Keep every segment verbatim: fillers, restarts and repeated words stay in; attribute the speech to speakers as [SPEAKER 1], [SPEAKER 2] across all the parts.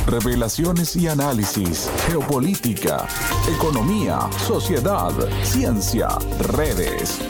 [SPEAKER 1] Revelaciones y análisis, geopolítica, economía, sociedad, ciencia, redes.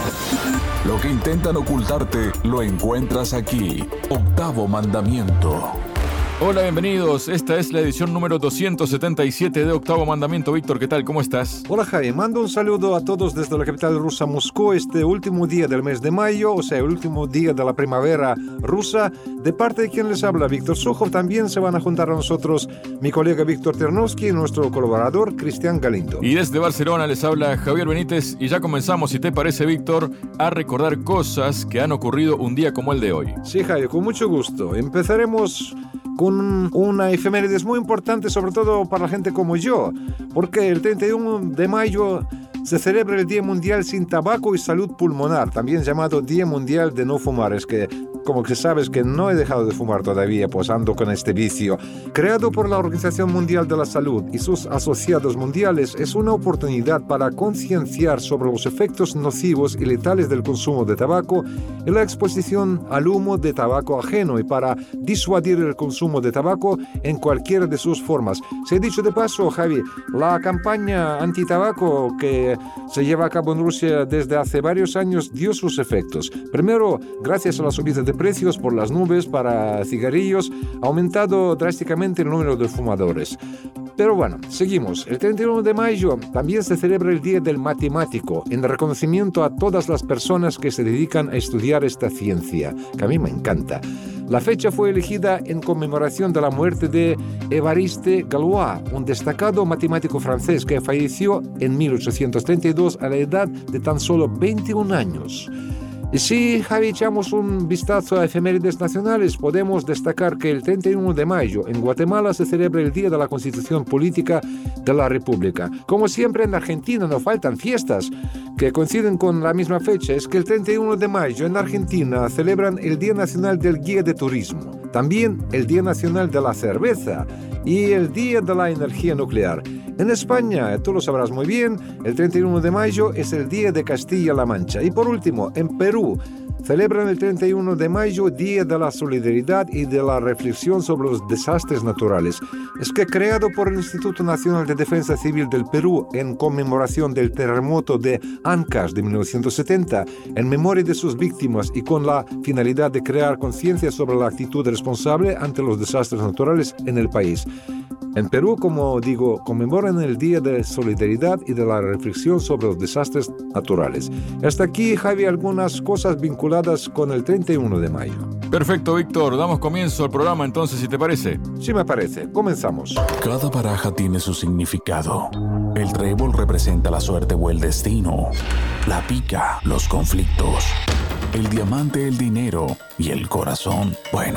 [SPEAKER 1] Lo que intentan ocultarte lo encuentras aquí. Octavo Mandamiento.
[SPEAKER 2] Hola, bienvenidos. Esta es la edición número doscientos setenta y siete de Octavo Mandamiento. Víctor, ¿qué tal? ¿Cómo estás?
[SPEAKER 3] Hola, Jaime. Mando un saludo a todos desde la capital rusa, Moscú, este último día del mes de mayo, o sea, el último día de la primavera rusa. De parte de quien les habla, Víctor Sukhov, también se van a juntar a nosotros mi colega Víctor Ternovsky y nuestro colaborador, Cristian Galindo.
[SPEAKER 2] Y desde Barcelona les habla Javier Benítez y ya comenzamos, si te parece, Víctor, a recordar cosas que han ocurrido un día como el de hoy.
[SPEAKER 3] Sí, Jaime, con mucho gusto. Empezaremos con una efemérides muy importante, sobre todo para la gente como yo, porque el treinta y uno de mayo se celebra el Día Mundial sin Tabaco y Salud Pulmonar, también llamado Día Mundial de No Fumar. Es que, como que sabes que no he dejado de fumar todavía, pues ando con este vicio. Creado por la Organización Mundial de la Salud y sus asociados mundiales, es una oportunidad para concienciar sobre los efectos nocivos y letales del consumo de tabaco y la exposición al humo de tabaco ajeno, y para disuadir el consumo de tabaco en cualquiera de sus formas. Se ha dicho de paso, Javi, la campaña antitabaco que se lleva a cabo en Rusia desde hace varios años dio sus efectos. Primero, gracias a la subida de precios por las nubes para cigarrillos, ha aumentado drásticamente el número de fumadores. Pero bueno, seguimos. El treinta y uno de mayo también se celebra el Día del Matemático, en reconocimiento a todas las personas que se dedican a estudiar esta ciencia, que a mí me encanta. La fecha fue elegida en conmemoración de la muerte de Évariste Galois, un destacado matemático francés que falleció en mil ochocientos treinta y dos a la edad de tan solo veintiún años. Y si, Javi, echamos un vistazo a efemérides nacionales, podemos destacar que el treinta y uno de mayo en Guatemala se celebra el Día de la Constitución Política de la República. Como siempre en Argentina no faltan fiestas que coinciden con la misma fecha. Es que el treinta y uno de mayo en Argentina celebran el Día Nacional del Guía de Turismo, también el Día Nacional de la Cerveza y el Día de la Energía Nuclear. En España, tú lo sabrás muy bien, el treinta y uno de mayo es el Día de Castilla-La Mancha. Y por último, en Perú, celebran el treinta y uno de mayo Día de la Solidaridad y de la Reflexión sobre los Desastres Naturales. Es que creado por el Instituto Nacional de Defensa Civil del Perú en conmemoración del terremoto de Ancash de mil novecientos setenta, en memoria de sus víctimas y con la finalidad de crear conciencia sobre la actitud responsable ante los desastres naturales en el país. En Perú, como digo, conmemoran el Día de Solidaridad y de la Reflexión sobre los Desastres Naturales. Hasta aquí, Javi, algunas cosas vinculadas con el treinta y uno de mayo.
[SPEAKER 2] Perfecto, Víctor. Damos comienzo al programa entonces, si te parece.
[SPEAKER 3] Sí, me parece. Comenzamos.
[SPEAKER 1] Cada baraja tiene su significado. El trébol representa la suerte o el destino. La pica, los conflictos. El diamante, el dinero. Y el corazón, bueno,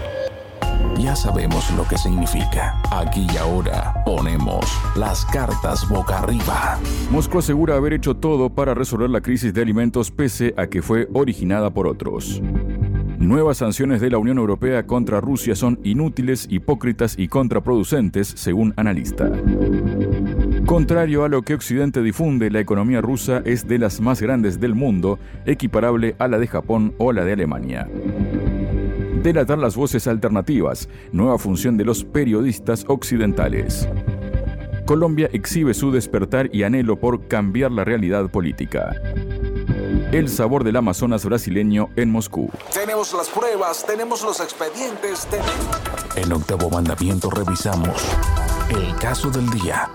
[SPEAKER 1] ya sabemos lo que significa. Aquí y ahora ponemos las cartas boca arriba.
[SPEAKER 2] Moscú asegura haber hecho todo para resolver la crisis de alimentos pese a que fue originada por otros. Nuevas sanciones de la Unión Europea contra Rusia son inútiles, hipócritas y contraproducentes, según analista. Contrario a lo que Occidente difunde, la economía rusa es de las más grandes del mundo, equiparable a la de Japón o la de Alemania. Delatar las voces alternativas, nueva función de los periodistas occidentales. Colombia exhibe su despertar y anhelo por cambiar la realidad política. El sabor del Amazonas brasileño en Moscú.
[SPEAKER 1] Tenemos las pruebas, tenemos los expedientes. Ten... En Octavo Mandamiento revisamos el caso del día.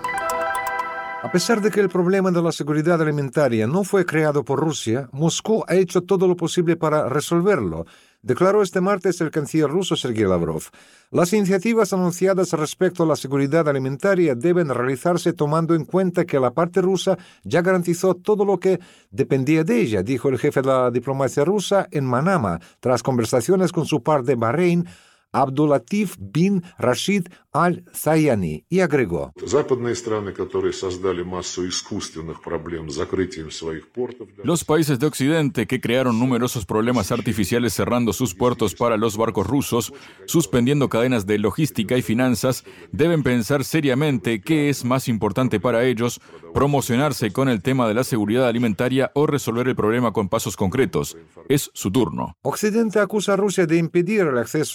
[SPEAKER 3] A pesar de que el problema de la seguridad alimentaria no fue creado por Rusia, Moscú ha hecho todo lo posible para resolverlo, declaró este martes el canciller ruso Sergei Lavrov. Las iniciativas anunciadas respecto a la seguridad alimentaria deben realizarse tomando en cuenta que la parte rusa ya garantizó todo lo que dependía de ella, dijo el jefe de la diplomacia rusa en Manama, tras conversaciones con su par de Bahrein, Abdulatif bin Rashid Al-Sayani, y agregó:
[SPEAKER 2] los países de Occidente que crearon numerosos problemas artificiales cerrando sus puertos para los barcos rusos, suspendiendo cadenas de logística y finanzas, deben pensar seriamente qué es más importante para ellos, promocionarse con el tema de la seguridad alimentaria o resolver el problema con pasos concretos. Es su turno.
[SPEAKER 3] Occidente acusa a Rusia de impedir el acceso marítimo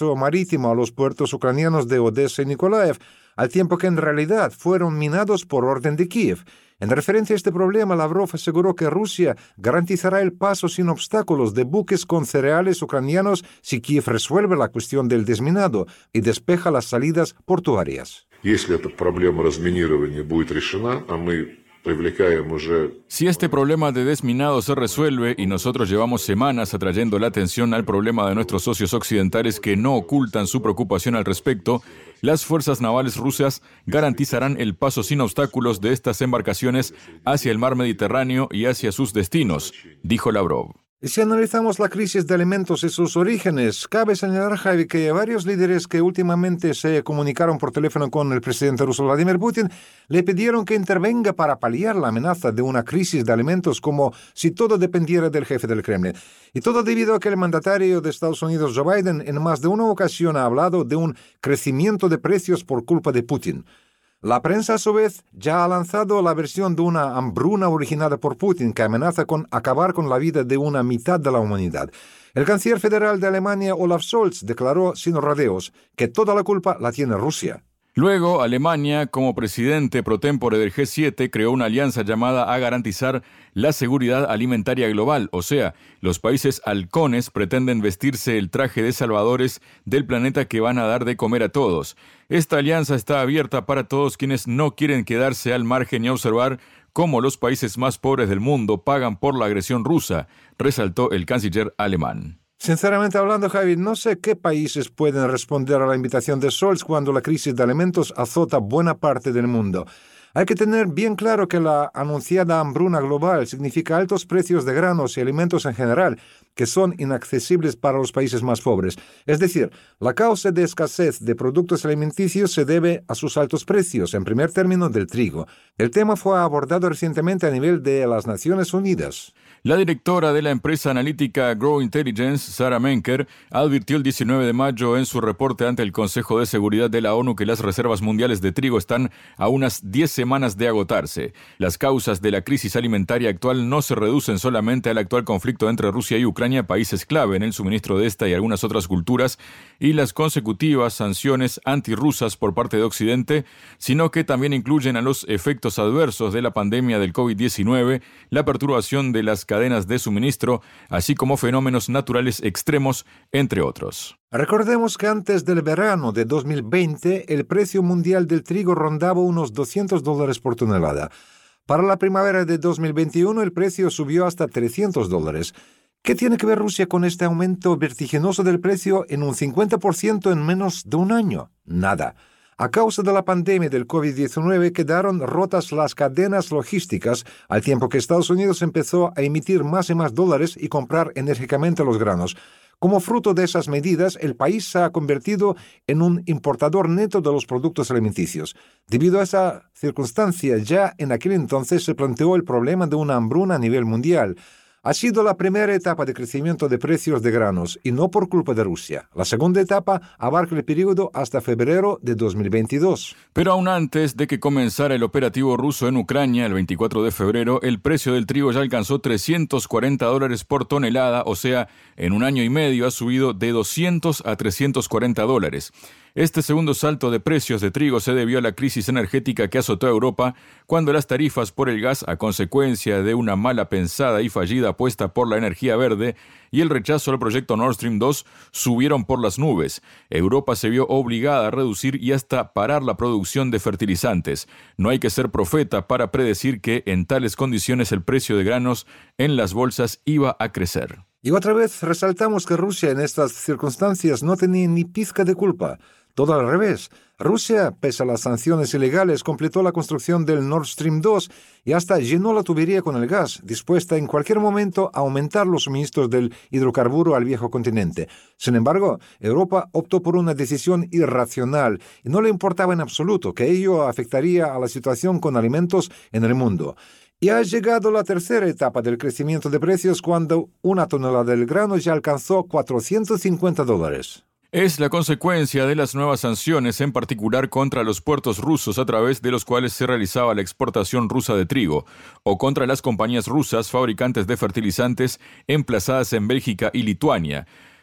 [SPEAKER 3] legítimo a los puertos ucranianos de Odessa y Nikolaev, al tiempo que en realidad fueron minados por orden de Kiev. En referencia a este problema, Lavrov aseguró que Rusia garantizará el paso sin obstáculos de buques con cereales ucranianos si Kiev resuelve la cuestión del desminado y despeja las salidas portuarias.
[SPEAKER 4] Если эта проблема разминирования будет решена, а мы привлекаем уже...
[SPEAKER 2] Si este problema de desminado se resuelve y nosotros llevamos semanas atrayendo la atención al problema de nuestros socios occidentales que no ocultan su preocupación al respecto, las fuerzas navales rusas garantizarán el paso sin obstáculos de estas embarcaciones hacia el mar Mediterráneo y hacia sus destinos, dijo Lavrov.
[SPEAKER 3] Y si analizamos la crisis de alimentos y sus orígenes, cabe señalar, Javi, que varios líderes que últimamente se comunicaron por teléfono con el presidente ruso Vladimir Putin le pidieron que intervenga para paliar la amenaza de una crisis de alimentos, como si todo dependiera del jefe del Kremlin. Y todo debido a que el mandatario de Estados Unidos, Joe Biden, en más de una ocasión ha hablado de un crecimiento de precios por culpa de Putin. La prensa, a su vez, ya ha lanzado la versión de una hambruna originada por Putin que amenaza con acabar con la vida de una mitad de la humanidad. El canciller federal de Alemania, Olaf Scholz, declaró sin rodeos que toda la culpa la tiene Rusia.
[SPEAKER 2] Luego, Alemania, como presidente pro tempore del G siete, creó una alianza llamada a garantizar la seguridad alimentaria global, o sea, los países halcones pretenden vestirse el traje de salvadores del planeta que van a dar de comer a todos. Esta alianza está abierta para todos quienes no quieren quedarse al margen y observar cómo los países más pobres del mundo pagan por la agresión rusa, resaltó el canciller alemán.
[SPEAKER 3] Sinceramente hablando, Javi, no sé qué países pueden responder a la invitación de Scholz cuando la crisis de alimentos azota buena parte del mundo. Hay que tener bien claro que la anunciada hambruna global significa altos precios de granos y alimentos en general, que son inaccesibles para los países más pobres. Es decir, la causa de escasez de productos alimenticios se debe a sus altos precios, en primer término del trigo. El tema fue abordado recientemente a nivel de las Naciones Unidas.
[SPEAKER 2] La directora de la empresa analítica Grow Intelligence, Sarah Menker, advirtió el diecinueve de mayo en su reporte ante el Consejo de Seguridad de la ONU que las reservas mundiales de trigo están a unas diez semanas de agotarse. Las causas de la crisis alimentaria actual no se reducen solamente al actual conflicto entre Rusia y Ucrania, países clave en el suministro de esta y algunas otras culturas, y las consecutivas sanciones antirrusas por parte de Occidente, sino que también incluyen a los efectos adversos de la pandemia del COVID diecinueve, la perturbación de las cadenas de suministro, así como fenómenos naturales extremos, entre otros.
[SPEAKER 3] Recordemos que antes del verano de dos mil veinte, el precio mundial del trigo rondaba unos doscientos dólares por tonelada. Para la primavera de dos mil veintiuno, el precio subió hasta trescientos dólares. ¿Qué tiene que ver Rusia con este aumento vertiginoso del precio en un cincuenta por ciento en menos de un año? Nada. A causa de la pandemia del COVID diecinueve quedaron rotas las cadenas logísticas, al tiempo que Estados Unidos empezó a emitir más y más dólares y comprar enérgicamente los granos. Como fruto de esas medidas, el país se ha convertido en un importador neto de los productos alimenticios. Debido a esa circunstancia, ya en aquel entonces se planteó el problema de una hambruna a nivel mundial. Ha sido la primera etapa de crecimiento de precios de granos, y no por culpa de Rusia. La segunda etapa abarca el periodo hasta febrero de dos mil veintidós.
[SPEAKER 2] Pero aún antes de que comenzara el operativo ruso en Ucrania, el veinticuatro de febrero, el precio del trigo ya alcanzó trescientos cuarenta dólares por tonelada, o sea, en un año y medio ha subido de doscientos a trescientos cuarenta dólares. Este segundo salto de precios de trigo se debió a la crisis energética que azotó a Europa cuando las tarifas por el gas, a consecuencia de una mala pensada y fallida apuesta por la energía verde y el rechazo al proyecto Nord Stream dos, subieron por las nubes. Europa se vio obligada a reducir y hasta parar la producción de fertilizantes. No hay que ser profeta para predecir que en tales condiciones el precio de granos en las bolsas iba a crecer.
[SPEAKER 3] Y otra vez resaltamos que Rusia en estas circunstancias no tenía ni pizca de culpa. Todo al revés. Rusia, pese a las sanciones ilegales, completó la construcción del Nord Stream dos y hasta llenó la tubería con el gas, dispuesta en cualquier momento a aumentar los suministros del hidrocarburo al viejo continente. Sin embargo, Europa optó por una decisión irracional y no le importaba en absoluto que ello afectaría a la situación con alimentos en el mundo. Y ha llegado la tercera etapa del crecimiento de precios cuando una tonelada del grano ya alcanzó cuatrocientos cincuenta dólares.
[SPEAKER 2] Es la consecuencia de las nuevas sanciones, en particular contra los puertos rusos a través de los cuales se realizaba la exportación rusa de trigo, o contra las compañías rusas fabricantes de fertilizantes emplazadas en Bélgica y Lituania.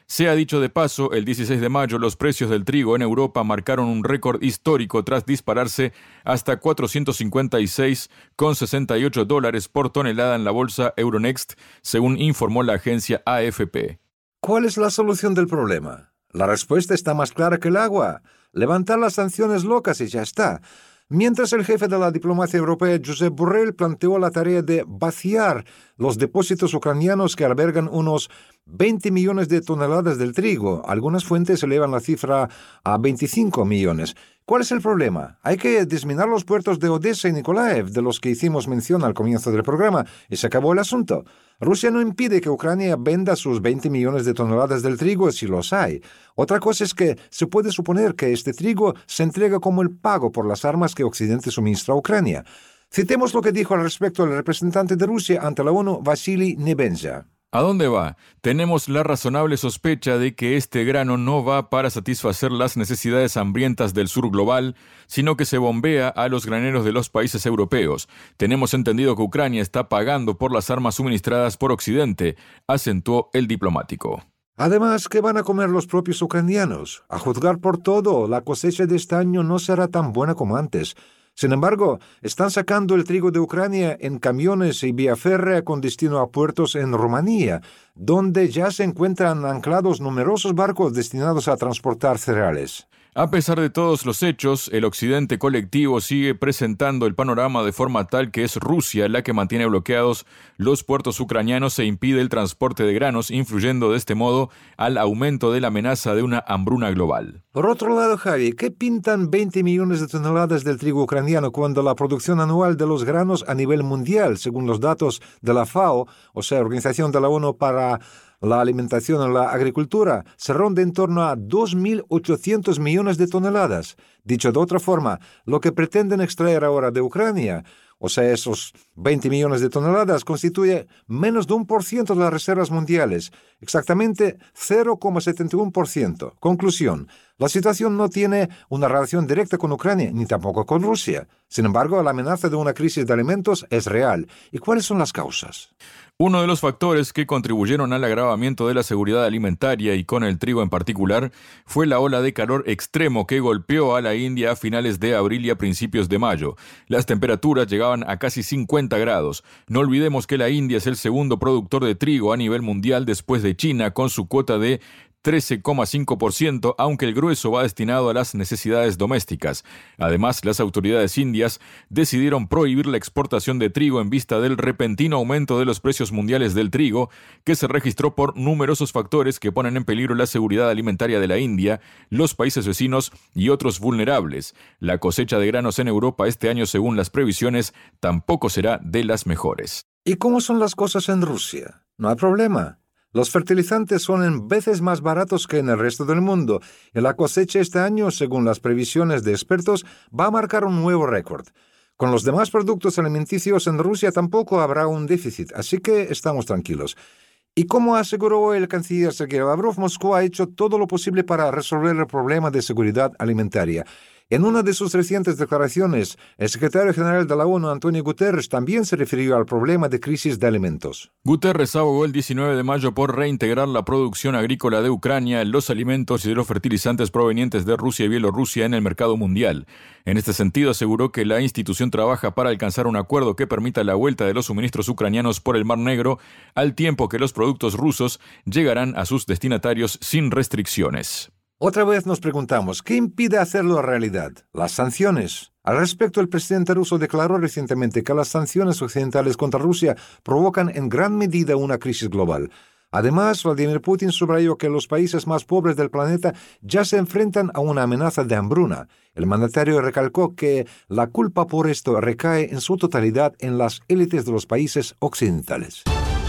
[SPEAKER 2] Sea dicho de paso, el dieciséis de mayo los precios del trigo en Europa marcaron un récord histórico tras dispararse hasta cuatrocientos cincuenta y seis coma sesenta y ocho dólares por tonelada en la bolsa Euronext, según informó la agencia A F P.
[SPEAKER 3] ¿Cuál es la solución del problema? La respuesta está más clara que el agua. Levantar las sanciones locas y ya está. Mientras el jefe de la diplomacia europea, Josep Borrell, planteó la tarea de vaciar los depósitos ucranianos que albergan unos veinte millones de toneladas del trigo. Algunas fuentes elevan la cifra a veinticinco millones. ¿Cuál es el problema? Hay que desminar los puertos de Odessa y Nikolaev, de los que hicimos mención al comienzo del programa, y se acabó el asunto. Rusia no impide que Ucrania venda sus veinte millones de toneladas del trigo si los hay. Otra cosa es que se puede suponer que este trigo se entrega como el pago por las armas que Occidente suministra a Ucrania. Citemos lo que dijo al respecto el representante de Rusia ante la ONU, Vasily Nebenza.
[SPEAKER 2] ¿A dónde va? Tenemos la razonable sospecha de que este grano no va para satisfacer las necesidades hambrientas del sur global, sino que se bombea a los graneros de los países europeos. Tenemos entendido que Ucrania está pagando por las armas suministradas por Occidente, acentuó el diplomático.
[SPEAKER 3] Además, ¿qué van a comer los propios ucranianos? A juzgar por todo, la cosecha de este año no será tan buena como antes. Sin embargo, están sacando el trigo de Ucrania en camiones y vía férrea con destino a puertos en Rumanía, donde ya se encuentran anclados numerosos barcos destinados a transportar cereales.
[SPEAKER 2] A pesar de todos los hechos, el occidente colectivo sigue presentando el panorama de forma tal que es Rusia la que mantiene bloqueados los puertos ucranianos e impide el transporte de granos, influyendo de este modo al aumento de la amenaza de una hambruna global.
[SPEAKER 3] Por otro lado, Javi, ¿qué pintan veinte millones de toneladas del trigo ucraniano cuando la producción anual de los granos a nivel mundial, según los datos de la FAO, o sea, Organización de la ONU para la Alimentación y la Agricultura, se ronda en torno a dos mil ochocientos millones de toneladas? Dicho de otra forma, lo que pretenden extraer ahora de Ucrania, o sea, esos veinte millones de toneladas, constituye menos de un por ciento de las reservas mundiales, exactamente cero coma setenta y uno por ciento. Conclusión, la situación no tiene una relación directa con Ucrania, ni tampoco con Rusia. Sin embargo, la amenaza de una crisis de alimentos es real. ¿Y cuáles son las causas?
[SPEAKER 2] Uno de los factores que contribuyeron al agravamiento de la seguridad alimentaria y con el trigo en particular fue la ola de calor extremo que golpeó a la India a finales de abril y a principios de mayo. Las temperaturas llegaban a casi cincuenta grados. No olvidemos que la India es el segundo productor de trigo a nivel mundial después de China, con su cuota de trece coma cinco por ciento, aunque el grueso va destinado a las necesidades domésticas. Además, las autoridades indias decidieron prohibir la exportación de trigo en vista del repentino aumento de los precios mundiales del trigo, que se registró por numerosos factores que ponen en peligro la seguridad alimentaria de la India, los países vecinos y otros vulnerables. La cosecha de granos en Europa este año, según las previsiones, tampoco será de las mejores.
[SPEAKER 3] ¿Y cómo son las cosas en Rusia? No hay problema. Los fertilizantes son en veces más baratos que en el resto del mundo, y la cosecha este año, según las previsiones de expertos, va a marcar un nuevo récord. Con los demás productos alimenticios en Rusia tampoco habrá un déficit, así que estamos tranquilos. Y como aseguró el canciller Sergei Lavrov, Moscú ha hecho todo lo posible para resolver el problema de seguridad alimentaria. En una de sus recientes declaraciones, el secretario general de la ONU, Antonio Guterres, también se refirió al problema de crisis de alimentos.
[SPEAKER 2] Guterres abogó el diecinueve de mayo por reintegrar la producción agrícola de Ucrania, los alimentos y de los fertilizantes provenientes de Rusia y Bielorrusia en el mercado mundial. En este sentido, aseguró que la institución trabaja para alcanzar un acuerdo que permita la vuelta de los suministros ucranianos por el Mar Negro, al tiempo que los productos rusos llegarán a sus destinatarios sin restricciones.
[SPEAKER 3] Otra vez nos preguntamos, ¿qué impide hacerlo realidad? ¿Las sanciones? Al respecto, el presidente ruso declaró recientemente que las sanciones occidentales contra Rusia provocan en gran medida una crisis global. Además, Vladimir Putin subrayó que los países más pobres del planeta ya se enfrentan a una amenaza de hambruna. El mandatario recalcó que la culpa por esto recae en su totalidad en las élites de los países occidentales.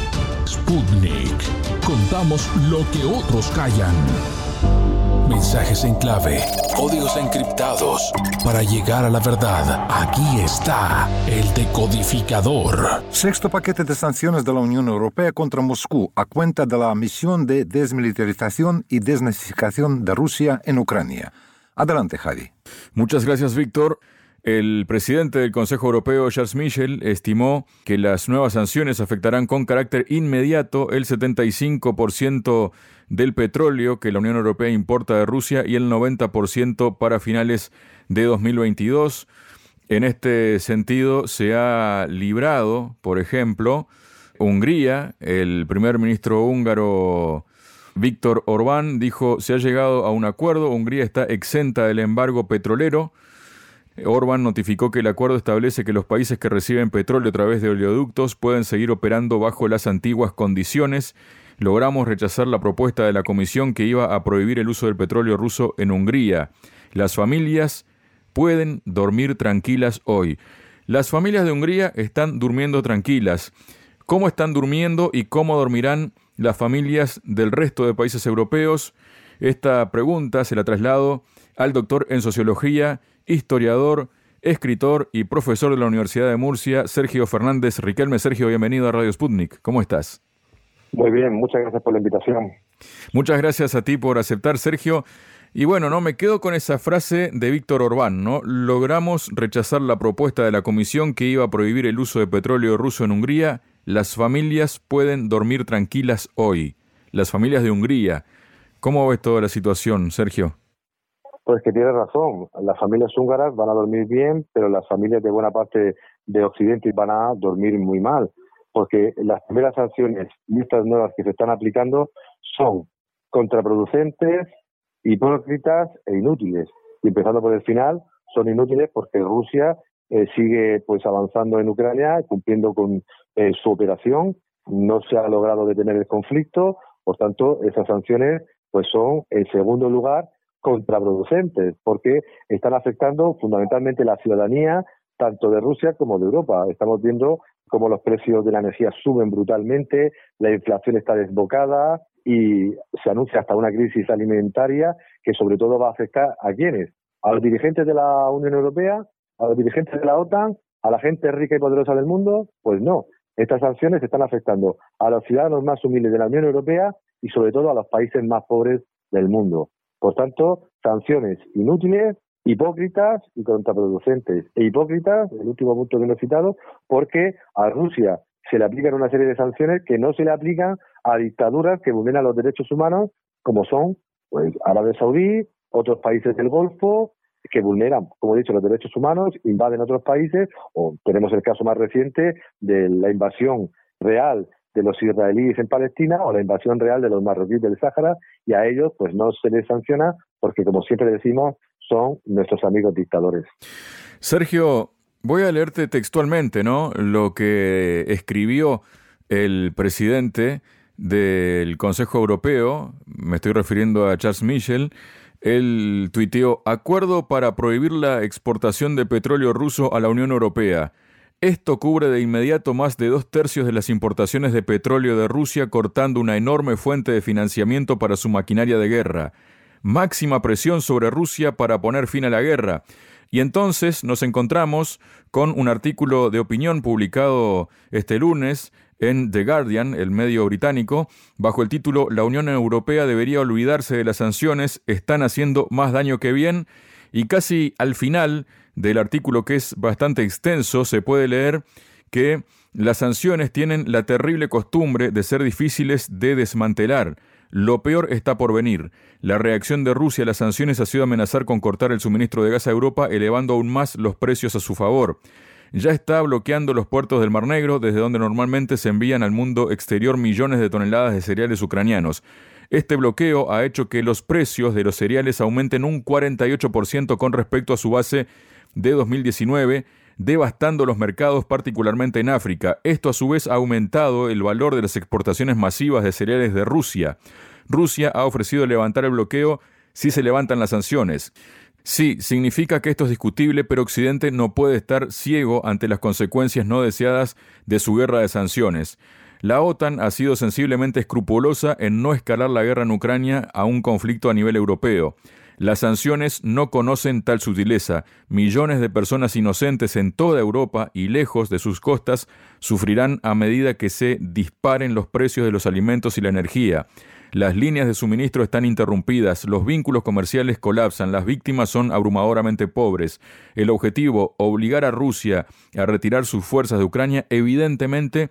[SPEAKER 1] Sputnik. Contamos lo que otros callan. Mensajes en clave, códigos encriptados. Para llegar a la verdad, aquí está el decodificador.
[SPEAKER 3] Sexto paquete de sanciones de la Unión Europea contra Moscú a cuenta de la misión de desmilitarización y desnazificación de Rusia en Ucrania. Adelante, Javi.
[SPEAKER 2] Muchas gracias, Víctor. El presidente del Consejo Europeo, Charles Michel, estimó que las nuevas sanciones afectarán con carácter inmediato el setenta y cinco por ciento del petróleo que la Unión Europea importa de Rusia y el noventa por ciento para finales de dos mil veintidós. En este sentido, se ha librado, por ejemplo, Hungría. El primer ministro húngaro Viktor Orbán dijo: se ha llegado a un acuerdo, Hungría está exenta del embargo petrolero. Orbán notificó que el acuerdo establece que los países que reciben petróleo a través de oleoductos pueden seguir operando bajo las antiguas condiciones. Logramos rechazar la propuesta de la Comisión que iba a prohibir el uso del petróleo ruso en Hungría. Las familias pueden dormir tranquilas hoy. Las familias de Hungría están durmiendo tranquilas. ¿Cómo están durmiendo y cómo dormirán las familias del resto de países europeos? Esta pregunta se la traslado al doctor en Sociología, historiador, escritor y profesor de la Universidad de Murcia, Sergio Fernández Riquelme. Sergio, bienvenido a Radio Sputnik. ¿Cómo estás?
[SPEAKER 5] Muy bien, muchas gracias por la invitación.
[SPEAKER 2] Muchas gracias a ti por aceptar, Sergio. Y bueno, no me quedo con esa frase de Víctor Orbán, ¿no? Logramos rechazar la propuesta de la Comisión que iba a prohibir el uso de petróleo ruso en Hungría. Las familias pueden dormir tranquilas hoy. Las familias de Hungría. ¿Cómo ves toda la situación, Sergio?
[SPEAKER 5] Pues que tienes razón. Las familias húngaras van a dormir bien, pero las familias de buena parte de Occidente van a dormir muy mal, porque las primeras sanciones y estas nuevas que se están aplicando son contraproducentes, hipócritas e inútiles. Y empezando por el final, son inútiles porque Rusia eh, sigue pues avanzando en Ucrania, cumpliendo con eh, su operación. No se ha logrado detener el conflicto, por tanto, esas sanciones pues son, en segundo lugar, contraproducentes, porque están afectando fundamentalmente la ciudadanía tanto de Rusia como de Europa. Estamos viendo cómo los precios de la energía suben brutalmente, la inflación está desbocada y se anuncia hasta una crisis alimentaria que sobre todo va a afectar ¿a quiénes? A los dirigentes de la Unión Europea, a los dirigentes de la OTAN, a la gente rica y poderosa del mundo. Pues no, estas sanciones están afectando a los ciudadanos más humildes de la Unión Europea y sobre todo a los países más pobres del mundo. Por tanto, sanciones inútiles, hipócritas y contraproducentes. E hipócritas, el último punto que no he citado, porque a Rusia se le aplican una serie de sanciones que no se le aplican a dictaduras que vulneran los derechos humanos, como son pues Arabia Saudí, otros países del Golfo, que vulneran, como he dicho, los derechos humanos, invaden otros países, o tenemos el caso más reciente de la invasión real de los israelíes en Palestina o la invasión real de los marroquíes del Sáhara, y a ellos pues no se les sanciona porque, como siempre decimos, son nuestros amigos dictadores.
[SPEAKER 2] Sergio, voy a leerte textualmente, ¿no?, lo que escribió el presidente del Consejo Europeo, me estoy refiriendo a Charles Michel. Él tuiteó: acuerdo para prohibir la exportación de petróleo ruso a la Unión Europea. Esto cubre de inmediato más de dos tercios de las importaciones de petróleo de Rusia, cortando una enorme fuente de financiamiento para su maquinaria de guerra. Máxima presión sobre Rusia para poner fin a la guerra. Y entonces nos encontramos con un artículo de opinión publicado este lunes en The Guardian, el medio británico, bajo el título «La Unión Europea debería olvidarse de las sanciones, están haciendo más daño que bien». Y casi al final del artículo, que es bastante extenso, se puede leer que las sanciones tienen la terrible costumbre de ser difíciles de desmantelar. Lo peor está por venir. La reacción de Rusia a las sanciones ha sido amenazar con cortar el suministro de gas a Europa, elevando aún más los precios a su favor. Ya está bloqueando los puertos del Mar Negro, desde donde normalmente se envían al mundo exterior millones de toneladas de cereales ucranianos. Este bloqueo ha hecho que los precios de los cereales aumenten un cuarenta y ocho por ciento con respecto a su base de dos mil diecinueve, devastando los mercados, particularmente en África. Esto a su vez ha aumentado el valor de las exportaciones masivas de cereales de Rusia. Rusia ha ofrecido levantar el bloqueo si se levantan las sanciones. Sí, significa que esto es discutible, pero Occidente no puede estar ciego ante las consecuencias no deseadas de su guerra de sanciones. La OTAN ha sido sensiblemente escrupulosa en no escalar la guerra en Ucrania a un conflicto a nivel europeo. Las sanciones no conocen tal sutileza. Millones de personas inocentes en toda Europa y lejos de sus costas sufrirán a medida que se disparen los precios de los alimentos y la energía. Las líneas de suministro están interrumpidas, los vínculos comerciales colapsan, las víctimas son abrumadoramente pobres. El objetivo, obligar a Rusia a retirar sus fuerzas de Ucrania, evidentemente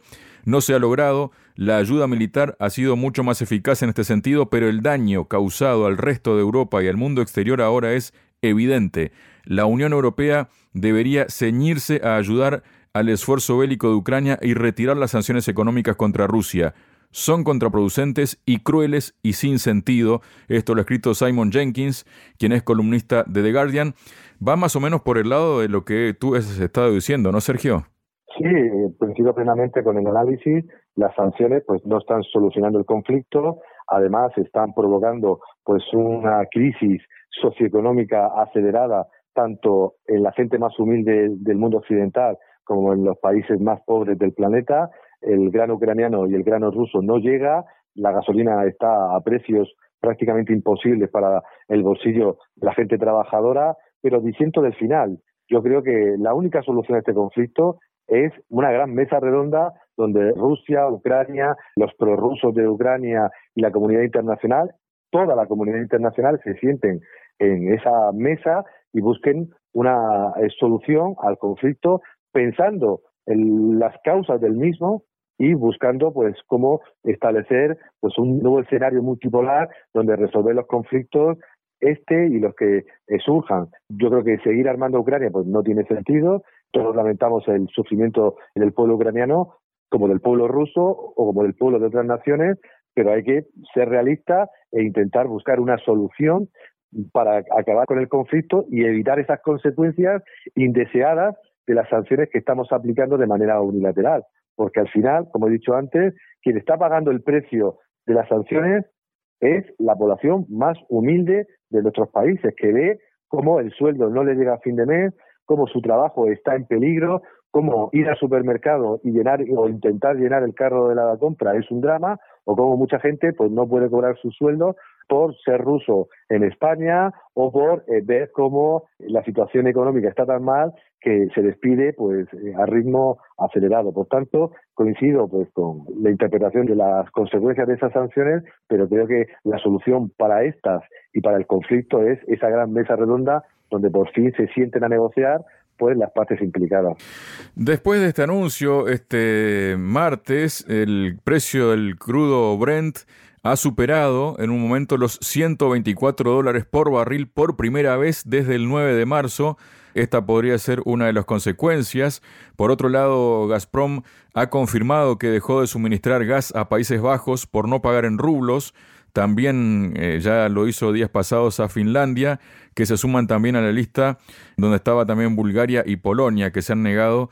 [SPEAKER 2] no se ha logrado. La ayuda militar ha sido mucho más eficaz en este sentido, pero el daño causado al resto de Europa y al mundo exterior ahora es evidente. La Unión Europea debería ceñirse a ayudar al esfuerzo bélico de Ucrania y retirar las sanciones económicas contra Rusia. Son contraproducentes y crueles y sin sentido. Esto lo ha escrito Simon Jenkins, quien es columnista de The Guardian. Va más o menos por el lado de lo que tú has estado diciendo, ¿no, Sergio?
[SPEAKER 5] Sí, coincido plenamente con el análisis. Las sanciones pues no están solucionando el conflicto, además están provocando pues una crisis socioeconómica acelerada tanto en la gente más humilde del mundo occidental como en los países más pobres del planeta. El grano ucraniano y el grano ruso no llega, la gasolina está a precios prácticamente imposibles para el bolsillo de la gente trabajadora, pero disiento del final. Yo creo que la única solución a este conflicto es una gran mesa redonda donde Rusia, Ucrania, los prorrusos de Ucrania y la comunidad internacional, toda la comunidad internacional se sienten en esa mesa y busquen una solución al conflicto pensando en las causas del mismo y buscando pues cómo establecer pues un nuevo escenario multipolar donde resolver los conflictos este y los que eh, surjan. Yo creo que seguir armando a Ucrania pues no tiene sentido. Todos lamentamos el sufrimiento del pueblo ucraniano, como del pueblo ruso o como del pueblo de otras naciones, pero hay que ser realistas e intentar buscar una solución para acabar con el conflicto y evitar esas consecuencias indeseadas de las sanciones que estamos aplicando de manera unilateral. Porque al final, como he dicho antes, quien está pagando el precio de las sanciones es la población más humilde de nuestros países, que ve cómo el sueldo no le llega a fin de mes, cómo su trabajo está en peligro, cómo ir al supermercado y llenar o intentar llenar el carro de la compra es un drama, o cómo mucha gente pues no puede cobrar su sueldo por ser ruso en España o por eh, ver cómo la situación económica está tan mal que se despide pues eh, a ritmo acelerado. Por tanto, coincido pues con la interpretación de las consecuencias de esas sanciones, pero creo que la solución para estas y para el conflicto es esa gran mesa redonda donde por fin se sienten a negociar pues las partes implicadas.
[SPEAKER 2] Después de este anuncio, este martes, el precio del crudo Brent ha superado en un momento los ciento veinticuatro dólares por barril por primera vez desde el nueve de marzo. Esta podría ser una de las consecuencias. Por otro lado, Gazprom ha confirmado que dejó de suministrar gas a Países Bajos por no pagar en rublos. También eh, ya lo hizo días pasados a Finlandia, que se suman también a la lista donde estaba también Bulgaria y Polonia, que se han negado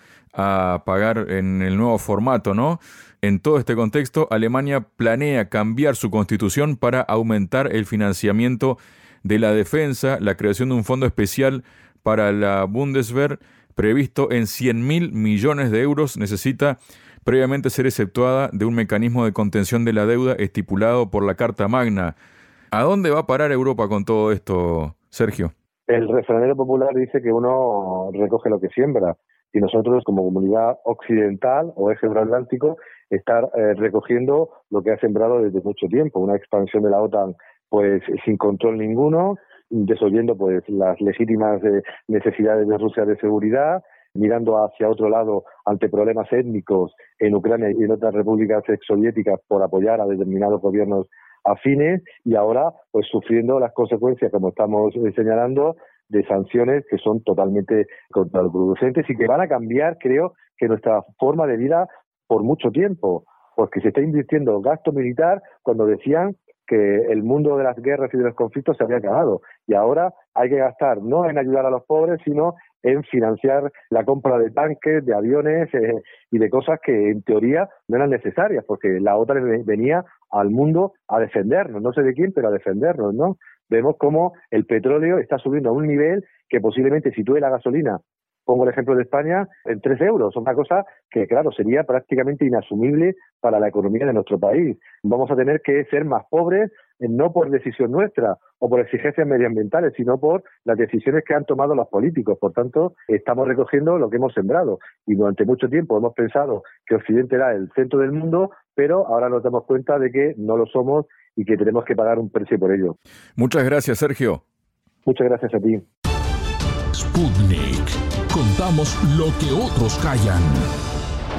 [SPEAKER 2] a pagar en el nuevo formato, ¿no? En todo este contexto, Alemania planea cambiar su constitución para aumentar el financiamiento de la defensa, la creación de un fondo especial para la Bundeswehr previsto en cien mil millones de euros necesita previamente ser exceptuada de un mecanismo de contención de la deuda estipulado por la Carta Magna. ¿A dónde va a parar Europa con todo esto, Sergio?
[SPEAKER 5] El refranero popular dice que uno recoge lo que siembra y nosotros como comunidad occidental o eje euroatlántico estar eh, recogiendo lo que ha sembrado desde mucho tiempo, una expansión de la OTAN pues sin control ninguno, desoyendo pues las legítimas eh, necesidades de Rusia de seguridad, mirando hacia otro lado ante problemas étnicos en Ucrania y en otras repúblicas exsoviéticas por apoyar a determinados gobiernos afines y ahora pues sufriendo las consecuencias, como estamos eh, señalando, de sanciones que son totalmente contraproducentes y que van a cambiar, creo, que nuestra forma de vida por mucho tiempo, porque se está invirtiendo gasto militar cuando decían que el mundo de las guerras y de los conflictos se había acabado y ahora hay que gastar no en ayudar a los pobres, sino en financiar la compra de tanques, de aviones eh, y de cosas que en teoría no eran necesarias, porque la OTAN venía al mundo a defendernos, no sé de quién, pero a defendernos, ¿no? Vemos cómo el petróleo está subiendo a un nivel que posiblemente sitúe la gasolina, pongo el ejemplo de España, en tres euros, una cosa que, claro, sería prácticamente inasumible para la economía de nuestro país. Vamos a tener que ser más pobres, no por decisión nuestra o por exigencias medioambientales, sino por las decisiones que han tomado los políticos. Por tanto, estamos recogiendo lo que hemos sembrado y durante mucho tiempo hemos pensado que Occidente era el centro del mundo, pero ahora nos damos cuenta de que no lo somos y que tenemos que pagar un precio por ello.
[SPEAKER 2] Muchas gracias, Sergio.
[SPEAKER 5] Muchas gracias a ti.
[SPEAKER 1] Sputnik. Contamos lo que otros callan.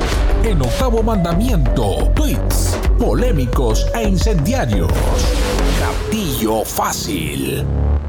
[SPEAKER 6] en Octavo Mandamiento, tweets polémicos e incendiarios. Gatillo Fácil.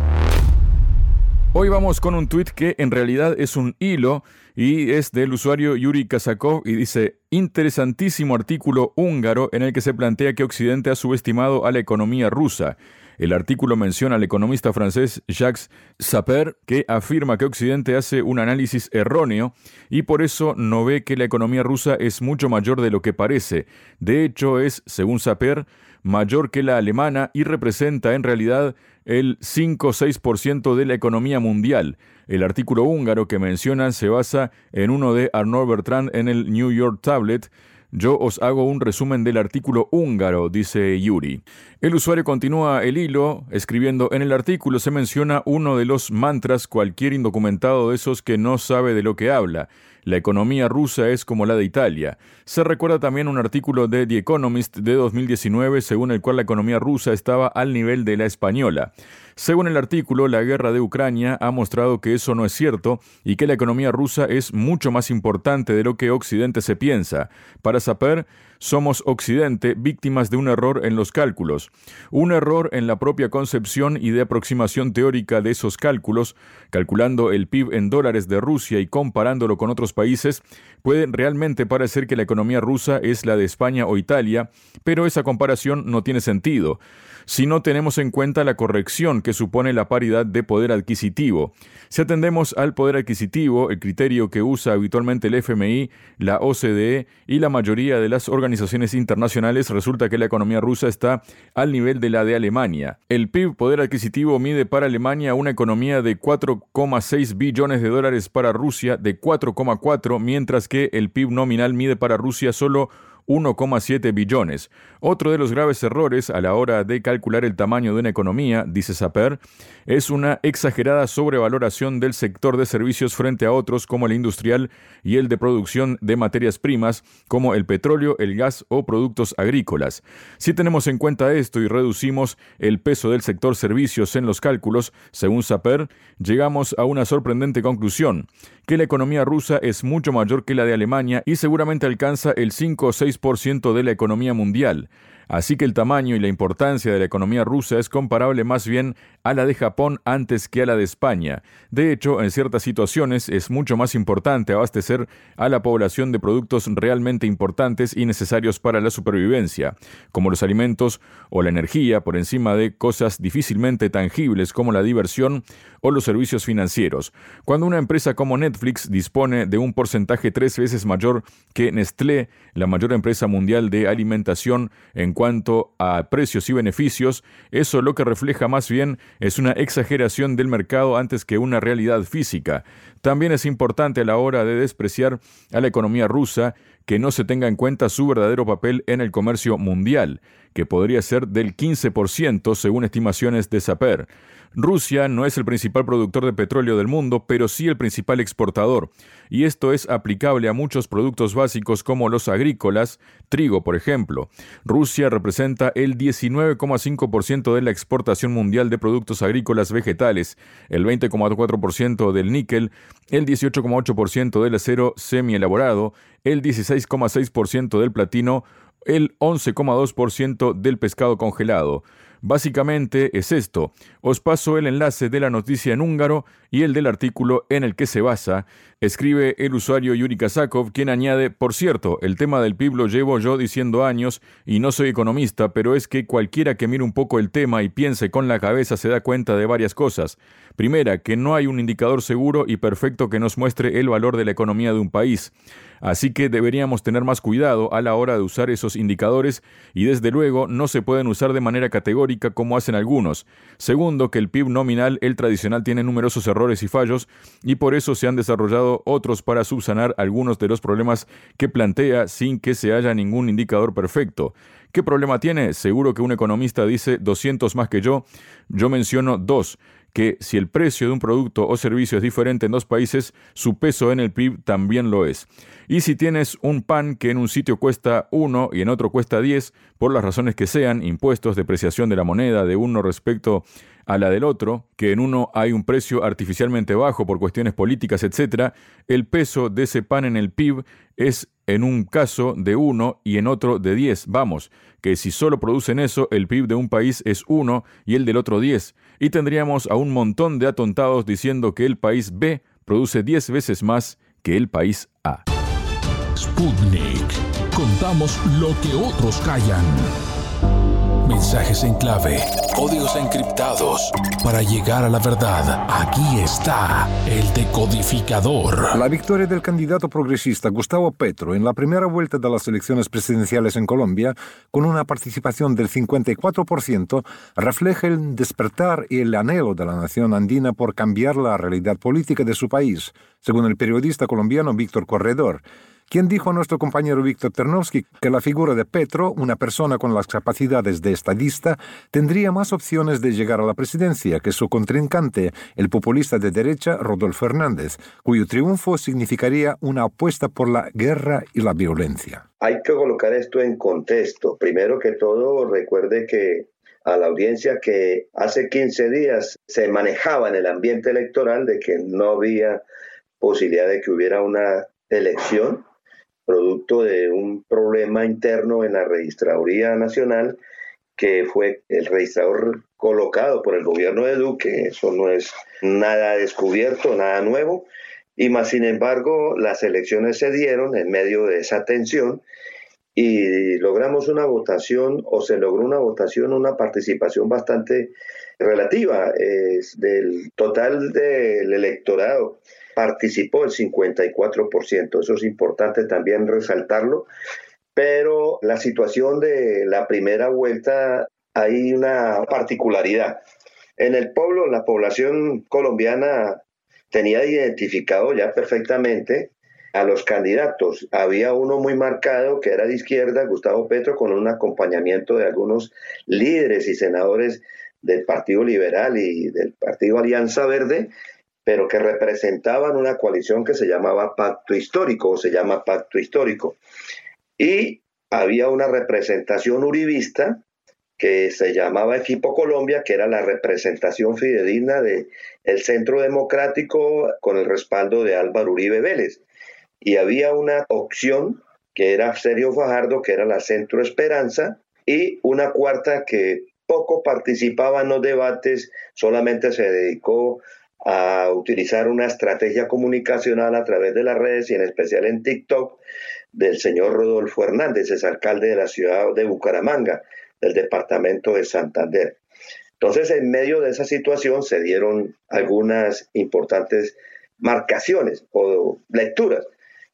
[SPEAKER 2] Hoy vamos con un tuit que en realidad es un hilo y es del usuario Yuri Kazakov y dice: interesantísimo artículo húngaro en el que se plantea que Occidente ha subestimado a la economía rusa. El artículo menciona al economista francés Jacques Sapir, que afirma que Occidente hace un análisis erróneo y por eso no ve que la economía rusa es mucho mayor de lo que parece. De hecho, es, según Sapir, mayor que la alemana y representa en realidad el cinco o seis por ciento de la economía mundial. El artículo húngaro que mencionan se basa en uno de Arnaud Bertrand en el New York Tablet. Yo os hago un resumen del artículo húngaro, dice Yuri. El usuario continúa el hilo, escribiendo: en el artículo se menciona uno de los mantras cualquier indocumentado de esos que no sabe de lo que habla. La economía rusa es como la de Italia. Se recuerda también un artículo de The Economist de dos mil diecinueve, según el cual la economía rusa estaba al nivel de la española. Según el artículo, la guerra de Ucrania ha mostrado que eso no es cierto y que la economía rusa es mucho más importante de lo que Occidente se piensa. Para Sapir, somos Occidente víctimas de un error en los cálculos. Un error en la propia concepción y de aproximación teórica de esos cálculos, calculando el P I B en dólares de Rusia y comparándolo con otros países, puede realmente parecer que la economía rusa es la de España o Italia, pero esa comparación no tiene sentido si no tenemos en cuenta la corrección que supone la paridad de poder adquisitivo. Si atendemos al poder adquisitivo, el criterio que usa habitualmente el F M I, la O C D E y la mayoría de las organizaciones internacionales, resulta que la economía rusa está al nivel de la de Alemania. El P I B poder adquisitivo mide para Alemania una economía de cuatro coma seis billones de dólares, para Rusia de cuatro coma cuatro, mientras que el P I B nominal mide para Rusia solo uno coma siete billones. Otro de los graves errores a la hora de calcular el tamaño de una economía, dice Sapir, es una exagerada sobrevaloración del sector de servicios frente a otros como el industrial y el de producción de materias primas como el petróleo, el gas o productos agrícolas. Si tenemos en cuenta esto y reducimos el peso del sector servicios en los cálculos, según Sapir, llegamos a una sorprendente conclusión, que la economía rusa es mucho mayor que la de Alemania y seguramente alcanza el cinco o seis por ciento de la economía mundial. Así que el tamaño y la importancia de la economía rusa es comparable más bien a la de Japón antes que a la de España. De hecho, en ciertas situaciones es mucho más importante abastecer a la población de productos realmente importantes y necesarios para la supervivencia, como los alimentos o la energía, por encima de cosas difícilmente tangibles como la diversión o los servicios financieros. Cuando una empresa como Netflix dispone de un porcentaje tres veces mayor que Nestlé, la mayor empresa mundial de alimentación, en cuanto a precios y beneficios, eso lo que refleja más bien es una exageración del mercado antes que una realidad física. También es importante a la hora de despreciar a la economía rusa que no se tenga en cuenta su verdadero papel en el comercio mundial, que podría ser del quince por ciento según estimaciones de Sapir. Rusia no es el principal productor de petróleo del mundo, pero sí el principal exportador, y esto es aplicable a muchos productos básicos como los agrícolas, trigo por ejemplo. Rusia representa el diecinueve coma cinco por ciento de la exportación mundial de productos agrícolas vegetales, el veinte coma cuatro por ciento del níquel, el dieciocho coma ocho por ciento del acero semielaborado, el dieciséis coma seis por ciento del platino, el once coma dos por ciento del pescado congelado. Básicamente es esto. Os paso el enlace de la noticia en húngaro y el del artículo en el que se basa. Escribe el usuario Yuri Kazakov, quien añade: por cierto, el tema del P I B lo llevo yo diciendo años y no soy economista, pero es que cualquiera que mire un poco el tema y piense con la cabeza se da cuenta de varias cosas. Primera, que no hay un indicador seguro y perfecto que nos muestre el valor de la economía de un país. Así que deberíamos tener más cuidado a la hora de usar esos indicadores y desde luego no se pueden usar de manera categórica como hacen algunos. Segundo, que el P I B nominal, el tradicional, tiene numerosos errores y fallos y por eso se han desarrollado otros para subsanar algunos de los problemas que plantea sin que se haya ningún indicador perfecto. ¿Qué problema tiene? Seguro que un economista dice doscientos más que yo. Yo menciono dos. Que si el precio de un producto o servicio es diferente en dos países, su peso en el P I B también lo es. Y si tienes un pan que en un sitio cuesta uno y en otro cuesta diez, por las razones que sean, impuestos, depreciación de la moneda de uno respecto a la del otro, que en uno hay un precio artificialmente bajo por cuestiones políticas, etcétera, el peso de ese pan en el P I B es en un caso de uno y en otro de diez. Vamos, que si solo producen eso, el P I B de un país es uno y el del otro diez. Y tendríamos a un montón de atontados diciendo que el país B produce diez veces más que el país A.
[SPEAKER 6] Sputnik. Contamos lo que otros callan. Mensajes en clave, códigos encriptados. Para llegar a la verdad, aquí está el decodificador.
[SPEAKER 3] La victoria del candidato progresista Gustavo Petro en la primera vuelta de las elecciones presidenciales en Colombia, con una participación del cincuenta y cuatro por ciento, refleja el despertar y el anhelo de la nación andina por cambiar la realidad política de su país, según el periodista colombiano Víctor Corredor, quien dijo a nuestro compañero Víctor Ternovsky que la figura de Petro, una persona con las capacidades de estadista, tendría más opciones de llegar a la presidencia que su contrincante, el populista de derecha Rodolfo Hernández, cuyo triunfo significaría una apuesta por la guerra y la violencia.
[SPEAKER 7] Hay que colocar esto en contexto. Primero que todo, recuerde que a la audiencia que hace quince días se manejaba en el ambiente electoral de que no había posibilidad de que hubiera una elección, producto de un problema interno en la Registraduría Nacional, que fue el registrador colocado por el gobierno de Duque. Eso no es nada descubierto, nada nuevo, y más sin embargo las elecciones se dieron en medio de esa tensión y logramos una votación, o se logró una votación, una participación bastante relativa. Es del total del electorado participó el cincuenta y cuatro por ciento. Eso es importante también resaltarlo. Pero la situación de la primera vuelta, hay una particularidad. En el pueblo, la población colombiana tenía identificado ya perfectamente a los candidatos. Había uno muy marcado que era de izquierda, Gustavo Petro, con un acompañamiento de algunos líderes y senadores del Partido Liberal y del Partido Alianza Verde, pero que representaban una coalición que se llamaba Pacto Histórico, o se llama Pacto Histórico. Y había una representación uribista que se llamaba Equipo Colombia, que era la representación fidedigna del Centro Democrático con el respaldo de Álvaro Uribe Vélez. Y había una opción que era Sergio Fajardo, que era la Centro Esperanza, y una cuarta que poco participaba en los debates, solamente se dedicó a utilizar una estrategia comunicacional a través de las redes y en especial en TikTok, del señor Rodolfo Hernández, es alcalde de la ciudad de Bucaramanga, del departamento de Santander. Entonces, en medio de esa situación se dieron algunas importantes marcaciones o lecturas.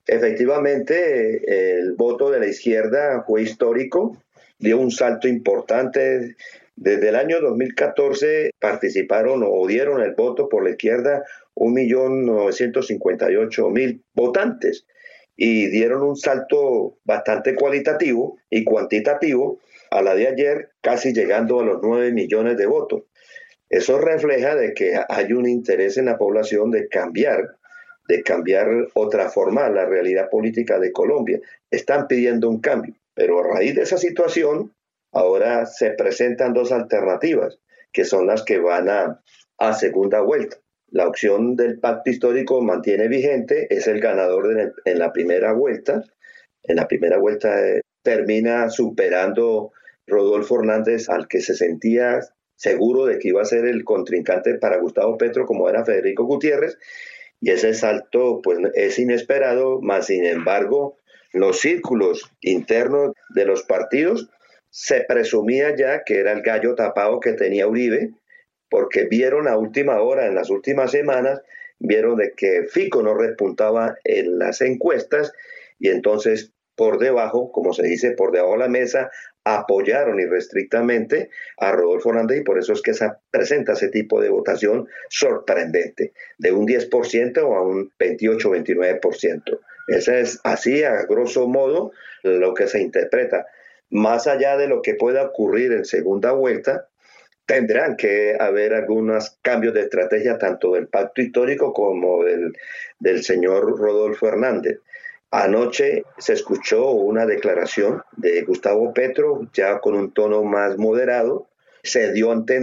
[SPEAKER 7] Efectivamente, el voto de la izquierda fue histórico, dio un salto importante. Desde el año dos mil catorce participaron o dieron el voto por la izquierda un millón novecientos cincuenta y ocho mil votantes y dieron un salto bastante cualitativo y cuantitativo a la de ayer, casi llegando a los nueve millones de votos. Eso refleja de que hay un interés en la población de cambiar, de cambiar otra forma la realidad política de Colombia. Están pidiendo un cambio, pero a raíz de esa situación, ahora se presentan dos alternativas, que son las que van a, a segunda vuelta. La opción del pacto histórico mantiene vigente, es el ganador de, en la primera vuelta. En la primera vuelta eh, termina superando Rodolfo Hernández, al que se sentía seguro de que iba a ser el contrincante para Gustavo Petro, como era Federico Gutiérrez, y ese salto pues, es inesperado, mas sin embargo, los círculos internos de los partidos se presumía ya que era el gallo tapado que tenía Uribe, porque vieron a última hora, en las últimas semanas, vieron de que Fico no repuntaba en las encuestas y entonces por debajo, como se dice, por debajo de la mesa, apoyaron irrestrictamente a Rodolfo Hernández y por eso es que se presenta ese tipo de votación sorprendente, de un diez por ciento a un veintiocho, veintinueve por ciento. Ese es así, a grosso modo, lo que se interpreta. Más allá de lo que pueda ocurrir en segunda vuelta, tendrán que haber algunos cambios de estrategia tanto del pacto histórico como del, del señor Rodolfo Hernández. Anoche se escuchó una declaración de Gustavo Petro, ya con un tono más moderado. Se dio a entender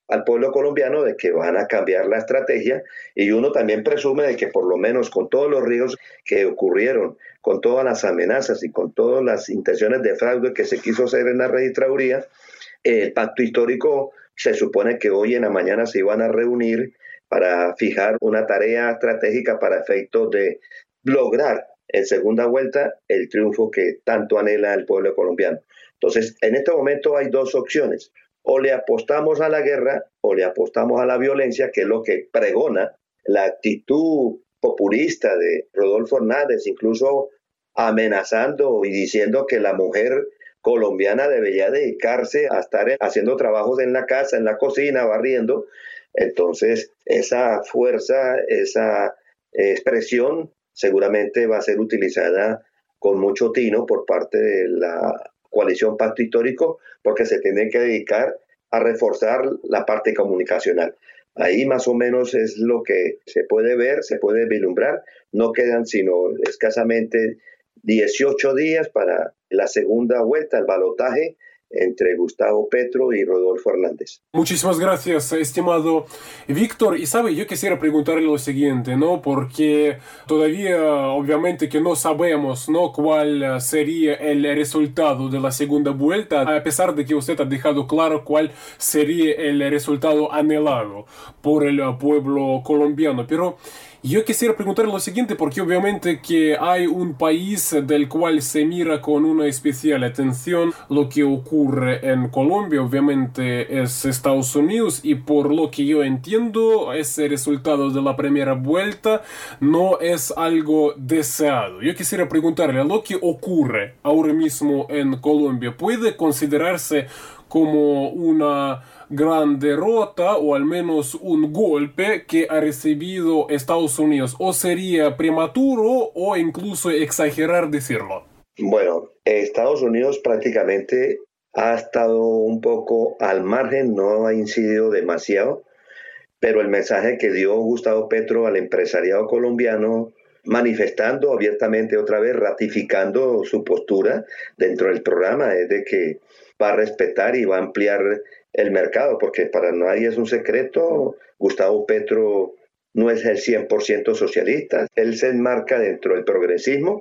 [SPEAKER 7] al pueblo colombiano de que van a cambiar la estrategia, y uno también presume de que por lo menos con todos los ríos que ocurrieron, con todas las amenazas y con todas las intenciones de fraude que se quiso hacer en la registraduría, el pacto histórico se supone que hoy en la mañana se iban a reunir para fijar una tarea estratégica para efectos de lograr en segunda vuelta el triunfo que tanto anhela el pueblo colombiano. Entonces, en este momento hay dos opciones: o le apostamos a la guerra o le apostamos a la violencia, que es lo que pregona la actitud populista de Rodolfo Hernández, incluso amenazando y diciendo que la mujer colombiana debería dedicarse a estar haciendo trabajos en la casa, en la cocina, barriendo. Entonces, esa fuerza, esa expresión seguramente va a ser utilizada con mucho tino por parte de la coalición Pacto Histórico, porque se tiene que dedicar a reforzar la parte comunicacional. Ahí más o menos es lo que se puede ver, se puede vislumbrar. No quedan sino escasamente dieciocho días para la segunda vuelta, el balotaje entre Gustavo Petro y Rodolfo Hernández.
[SPEAKER 8] Muchísimas gracias, estimado Víctor. Y sabe, yo quisiera preguntarle lo siguiente, ¿no? Porque todavía, obviamente, que no sabemos, ¿no?, cuál sería el resultado de la segunda vuelta, a pesar de que usted ha dejado claro cuál sería el resultado anhelado por el pueblo colombiano. Pero yo quisiera preguntarle lo siguiente, porque obviamente que hay un país del cual se mira con una especial atención lo que ocurre en Colombia, obviamente es Estados Unidos, y por lo que yo entiendo, ese resultado de la primera vuelta no es algo deseado. Yo quisiera preguntarle, lo que ocurre ahora mismo en Colombia, ¿puede considerarse como una gran derrota o al menos un golpe que ha recibido Estados Unidos, o sería prematuro o incluso exagerar decirlo?
[SPEAKER 7] Bueno, Estados Unidos prácticamente ha estado un poco al margen, no ha incidido demasiado, pero el mensaje que dio Gustavo Petro al empresariado colombiano, manifestando abiertamente otra vez, ratificando su postura dentro del programa, es de que va a respetar y va a ampliar el mercado, porque para nadie es un secreto, Gustavo Petro no es el cien por ciento socialista, él se enmarca dentro del progresismo,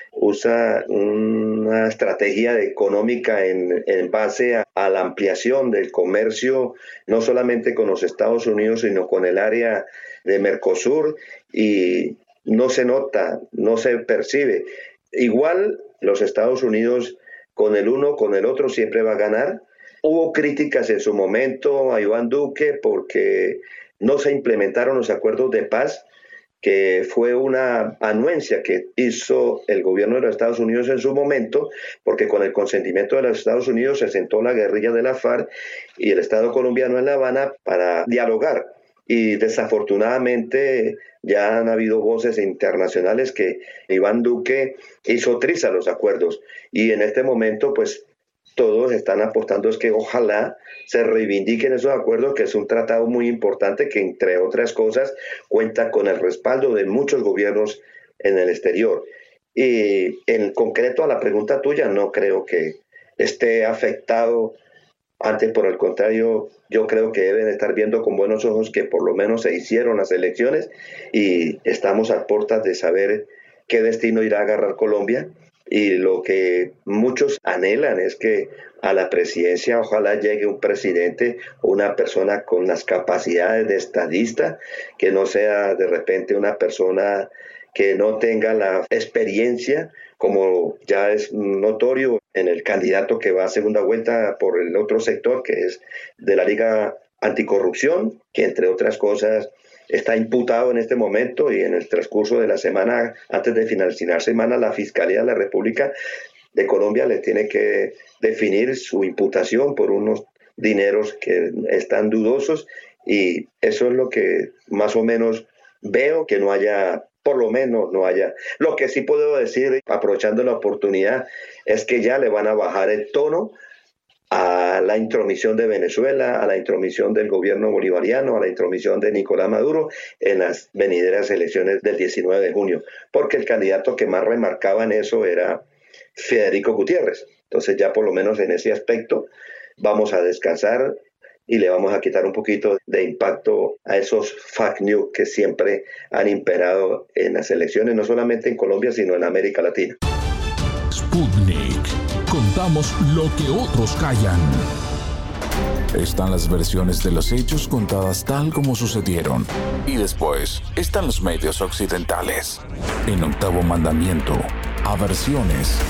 [SPEAKER 7] usa una estrategia económica en, en base a, a la ampliación del comercio, no solamente con los Estados Unidos, sino con el área de Mercosur, y no se nota, no se percibe. Igual los Estados Unidos con el uno, con el otro siempre va a ganar. Hubo críticas en su momento a Iván Duque porque no se implementaron los acuerdos de paz, que fue una anuencia que hizo el gobierno de los Estados Unidos en su momento, porque con el consentimiento de los Estados Unidos se sentó la guerrilla de la FARC y el Estado colombiano en La Habana para dialogar. Y desafortunadamente ya han habido voces internacionales que Iván Duque hizo trizas los acuerdos, y en este momento pues todos están apostando es que ojalá se reivindiquen esos acuerdos, que es un tratado muy importante que, entre otras cosas, cuenta con el respaldo de muchos gobiernos en el exterior. Y en concreto a la pregunta tuya, no creo que esté afectado. Antes, por el contrario, yo creo que deben estar viendo con buenos ojos que por lo menos se hicieron las elecciones y estamos a puertas de saber qué destino irá a agarrar Colombia. Y lo que muchos anhelan es que a la presidencia ojalá llegue un presidente o una persona con las capacidades de estadista, que no sea de repente una persona que no tenga la experiencia, como ya es notorio en el candidato que va a segunda vuelta por el otro sector, que es de la Liga Anticorrupción, que entre otras cosas está imputado en este momento, y en el transcurso de la semana, antes de finalizar semana, la Fiscalía de la República de Colombia le tiene que definir su imputación por unos dineros que están dudosos, y eso es lo que más o menos veo, que no haya, por lo menos no haya. Lo que sí puedo decir, aprovechando la oportunidad, es que ya le van a bajar el tono a la intromisión de Venezuela, a la intromisión del gobierno bolivariano, a la intromisión de Nicolás Maduro en las venideras elecciones del diecinueve de junio, porque el candidato que más remarcaba en eso era Federico Gutiérrez. Entonces ya por lo menos en ese aspecto vamos a descansar y le vamos a quitar un poquito de impacto a esos fake news que siempre han imperado en las elecciones, no solamente en Colombia, sino en América Latina.
[SPEAKER 6] Sputnik. Contamos lo que otros callan.
[SPEAKER 1] Están las versiones de los hechos contadas tal como sucedieron. Y después están los medios occidentales. En Octavo Mandamiento, aversiones.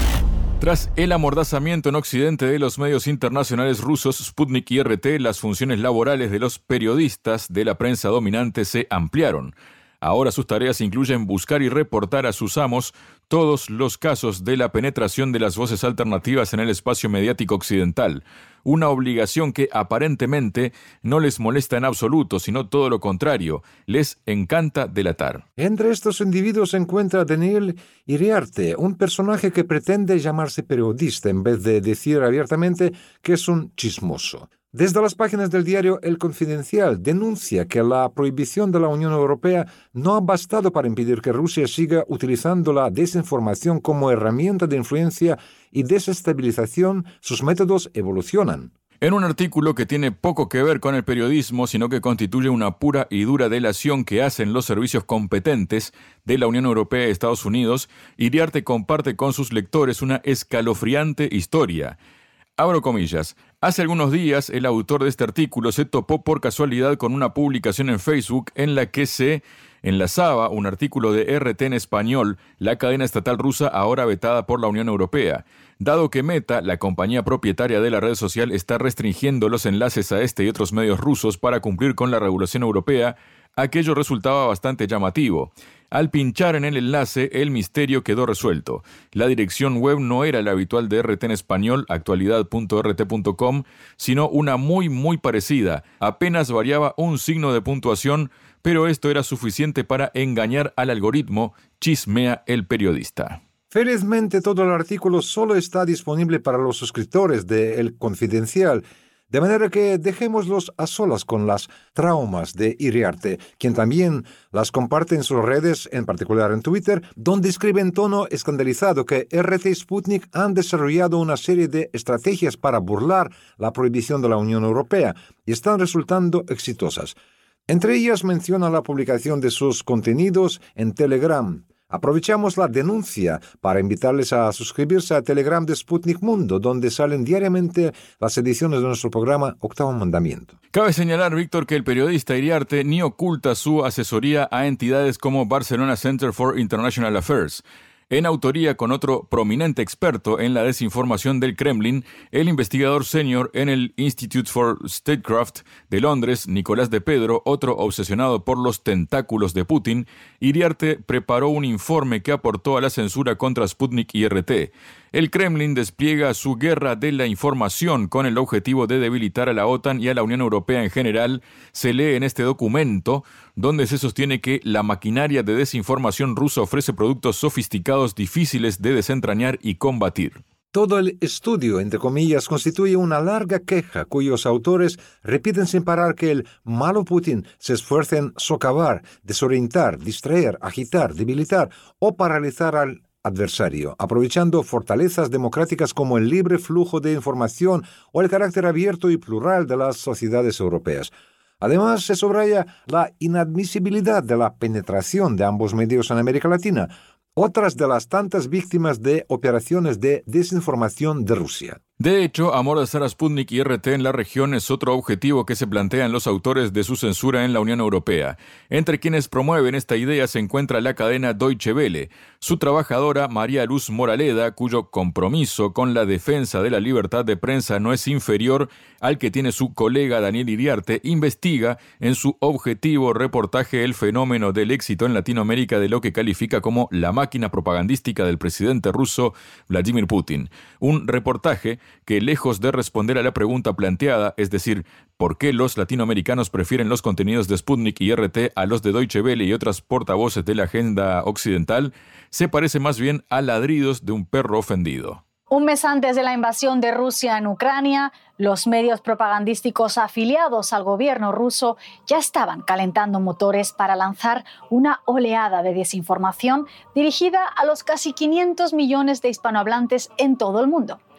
[SPEAKER 2] Tras el amordazamiento en Occidente de los medios internacionales rusos Sputnik y R T, las funciones laborales de los periodistas de la prensa dominante se ampliaron. Ahora sus tareas incluyen buscar y reportar a sus amos todos los casos de la penetración de las voces alternativas en el espacio mediático occidental, una obligación que aparentemente no les molesta en absoluto, sino todo lo contrario, les encanta delatar.
[SPEAKER 3] Entre estos individuos se encuentra Daniel Iriarte, un personaje que pretende llamarse periodista en vez de decir abiertamente que es un chismoso. Desde las páginas del diario El Confidencial denuncia que la prohibición de la Unión Europea no ha bastado para impedir que Rusia siga utilizando la desinformación como herramienta de influencia y desestabilización. Sus métodos evolucionan.
[SPEAKER 2] En un artículo que tiene poco que ver con el periodismo, sino que constituye una pura y dura delación que hacen los servicios competentes de la Unión Europea y Estados Unidos, Iriarte comparte con sus lectores una escalofriante historia. Abro comillas. Hace algunos días, el autor de este artículo se topó por casualidad con una publicación en Facebook en la que se enlazaba un artículo de R T en español, la cadena estatal rusa ahora vetada por la Unión Europea. Dado que Meta, la compañía propietaria de la red social, está restringiendo los enlaces a este y otros medios rusos para cumplir con la regulación europea, aquello resultaba bastante llamativo. Al pinchar en el enlace, el misterio quedó resuelto. La dirección web no era la habitual de R T en español, actualidad punto r t punto com, sino una muy muy parecida. Apenas variaba un signo de puntuación, pero esto era suficiente para engañar al algoritmo, chismea el periodista.
[SPEAKER 3] Felizmente todo el artículo solo está disponible para los suscriptores de El Confidencial, de manera que dejémoslos a solas con las traumas de Iriarte, quien también las comparte en sus redes, en particular en Twitter, donde escribe en tono escandalizado que R T y Sputnik han desarrollado una serie de estrategias para burlar la prohibición de la Unión Europea y están resultando exitosas. Entre ellas menciona la publicación de sus contenidos en Telegram. Aprovechamos la denuncia para invitarles a suscribirse a Telegram de Sputnik Mundo, donde salen diariamente las ediciones de nuestro programa Octavo Mandamiento.
[SPEAKER 2] Cabe señalar, Víctor, que el periodista Iriarte ni oculta su asesoría a entidades como Barcelona Center for International Affairs. En autoría con otro prominente experto en la desinformación del Kremlin, el investigador senior en el Institute for Statecraft de Londres, Nicolás de Pedro, otro obsesionado por los tentáculos de Putin, Iriarte preparó un informe que aportó a la censura contra Sputnik y R T. El Kremlin despliega su guerra de la información con el objetivo de debilitar a la OTAN y a la Unión Europea en general. Se lee en este documento, donde se sostiene que la maquinaria de desinformación rusa ofrece productos sofisticados difíciles de desentrañar y combatir.
[SPEAKER 3] Todo el estudio, entre comillas, constituye una larga queja cuyos autores repiten sin parar que el malo Putin se esfuerza en socavar, desorientar, distraer, agitar, debilitar o paralizar al adversario, aprovechando fortalezas democráticas como el libre flujo de información o el carácter abierto y plural de las sociedades europeas. Además, se subraya la inadmisibilidad de la penetración de ambos medios en América Latina, otras de las tantas víctimas de operaciones de desinformación de Rusia.
[SPEAKER 2] De hecho, amordazar a Sputnik y R T en la región es otro objetivo que se plantean los autores de su censura en la Unión Europea. Entre quienes promueven esta idea se encuentra la cadena Deutsche Welle. Su trabajadora María Luz Moraleda, cuyo compromiso con la defensa de la libertad de prensa no es inferior al que tiene su colega Daniel Iriarte, investiga en su objetivo reportaje el fenómeno del éxito en Latinoamérica de lo que califica como la máquina propagandística del presidente ruso Vladimir Putin. Un reportaje que, lejos de responder a la pregunta planteada, es decir, ¿por qué los latinoamericanos prefieren los contenidos de Sputnik y R T a los de Deutsche Welle y otras portavoces de la agenda occidental?, se parece más bien a ladridos de un perro ofendido.
[SPEAKER 9] Un mes antes de la invasión de Rusia en Ucrania, los medios propagandísticos afiliados al gobierno ruso ya estaban calentando motores para lanzar una oleada de desinformación dirigida a los casi quinientos millones de hispanohablantes en todo el mundo.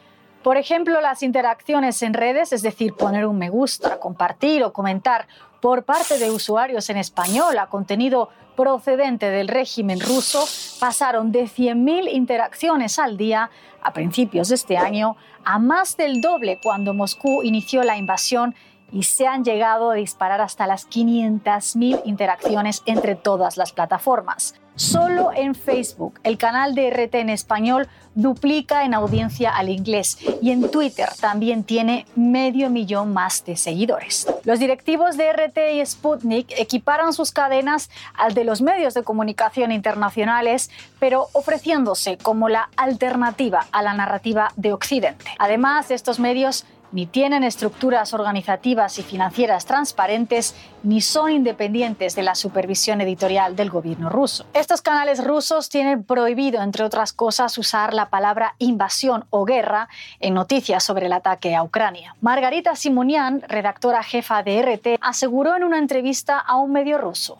[SPEAKER 9] Por ejemplo, las interacciones en redes, es decir, poner un me gusta, compartir o comentar por parte de usuarios en español a contenido procedente del régimen ruso, pasaron de cien mil interacciones al día a principios de este año a más del doble cuando Moscú inició la invasión, y se han llegado a disparar hasta las quinientas mil interacciones entre todas las plataformas. Solo en Facebook, el canal de R T en español duplica en audiencia al inglés, y en Twitter también tiene medio millón más de seguidores. Los directivos de R T y Sputnik equiparan sus cadenas al de los medios de comunicación internacionales, pero ofreciéndose como la alternativa a la narrativa de Occidente. Además, estos medios ni tienen estructuras organizativas y financieras transparentes, ni son independientes de la supervisión editorial del gobierno ruso. Estos canales rusos tienen prohibido, entre otras cosas, usar la palabra invasión o guerra en noticias sobre el ataque a Ucrania. Margarita Simonian, redactora jefa de R T, aseguró en una entrevista a un medio ruso: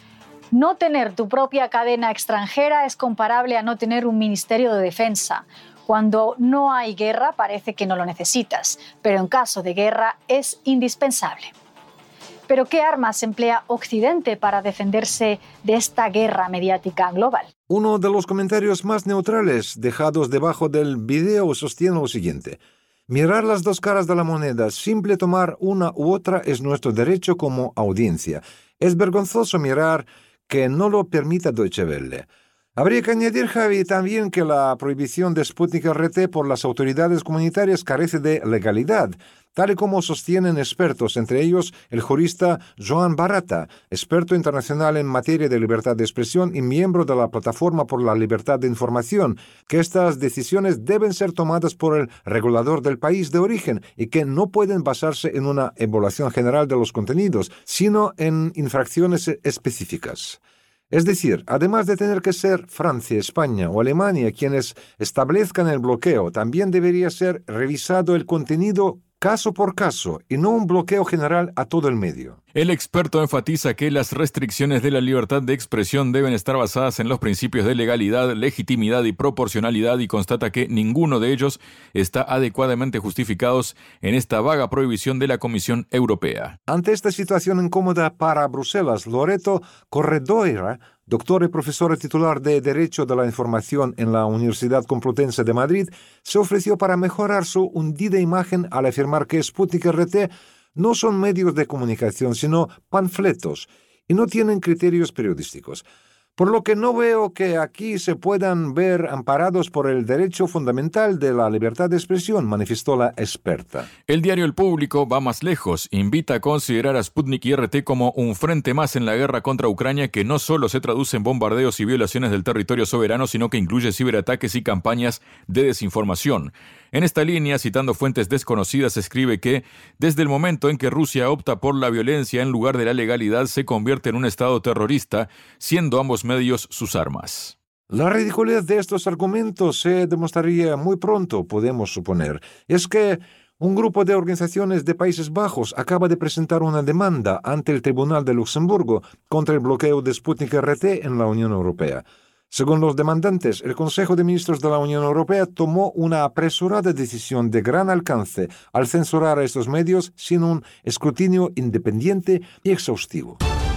[SPEAKER 9] no tener tu propia cadena extranjera es comparable a no tener un ministerio de defensa. Cuando no hay guerra parece que no lo necesitas, pero en caso de guerra es indispensable. ¿Pero qué armas emplea Occidente para defenderse de esta guerra mediática global?
[SPEAKER 3] Uno de los comentarios más neutrales dejados debajo del video sostiene lo siguiente: mirar las dos caras de la moneda, simple tomar una u otra es nuestro derecho como audiencia. Es vergonzoso mirar que no lo permita Deutsche Welle. Habría que añadir, Javi, también que la prohibición de Sputnik R T por las autoridades comunitarias carece de legalidad, tal y como sostienen expertos, entre ellos el jurista Joan Barata, experto internacional en materia de libertad de expresión y miembro de la Plataforma por la Libertad de Información, que estas decisiones deben ser tomadas por el regulador del país de origen y que no pueden basarse en una evaluación general de los contenidos, sino en infracciones específicas. Es decir, además de tener que ser Francia, España o Alemania quienes establezcan el bloqueo, también debería ser revisado el contenido caso por caso y no un bloqueo general a todo el medio.
[SPEAKER 2] El experto enfatiza que las restricciones de la libertad de expresión deben estar basadas en los principios de legalidad, legitimidad y proporcionalidad, y constata que ninguno de ellos está adecuadamente justificados en esta vaga prohibición de la Comisión Europea.
[SPEAKER 3] Ante esta situación incómoda para Bruselas, Loreto Corredoira, doctor y profesora titular de Derecho de la Información en la Universidad Complutense de Madrid, se ofreció para mejorar su hundida imagen al afirmar que Sputnik R T no son medios de comunicación, sino panfletos, y no tienen criterios periodísticos. Por lo que no veo que aquí se puedan ver amparados por el derecho fundamental de la libertad de expresión, manifestó la experta.
[SPEAKER 2] El diario El Público va más lejos, invita a considerar a Sputnik y R T como un frente más en la guerra contra Ucrania que no solo se traduce en bombardeos y violaciones del territorio soberano, sino que incluye ciberataques y campañas de desinformación. En esta línea, citando fuentes desconocidas, escribe que desde el momento en que Rusia opta por la violencia en lugar de la legalidad, se convierte en un estado terrorista, siendo ambos medios sus armas.
[SPEAKER 3] La ridiculez de estos argumentos se demostraría muy pronto, podemos suponer. Es que un grupo de organizaciones de Países Bajos acaba de presentar una demanda ante el Tribunal de Luxemburgo contra el bloqueo de Sputnik R T en la Unión Europea. Según los demandantes, el Consejo de Ministros de la Unión Europea tomó una apresurada decisión de gran alcance al censurar a estos medios sin un escrutinio independiente y exhaustivo.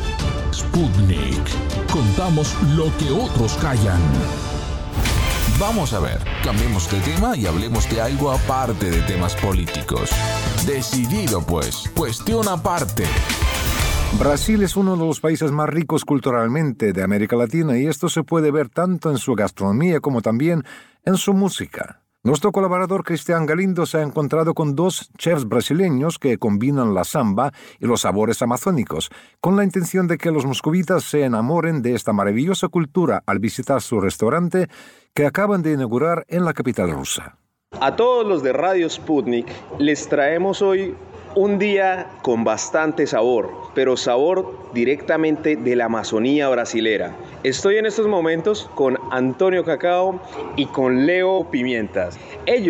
[SPEAKER 6] Sputnik. Contamos lo que otros callan. Vamos a ver, cambiemos de tema y hablemos de algo aparte de temas políticos. Decidido pues, cuestión aparte.
[SPEAKER 3] Brasil es uno de los países más ricos culturalmente de América Latina, y esto se puede ver tanto en su gastronomía como también en su música. Nuestro colaborador Cristian Galindo se ha encontrado con dos chefs brasileños que combinan la samba y los sabores amazónicos, con la intención de que los moscovitas se enamoren de esta maravillosa cultura al visitar su restaurante que acaban de inaugurar en la capital rusa.
[SPEAKER 10] A todos los de Radio Sputnik les traemos hoy un día con bastante sabor, pero sabor directamente de la Amazonía brasilera. Estoy en estos momentos con Antonio Cacao y con Leo Pimientas. Ellos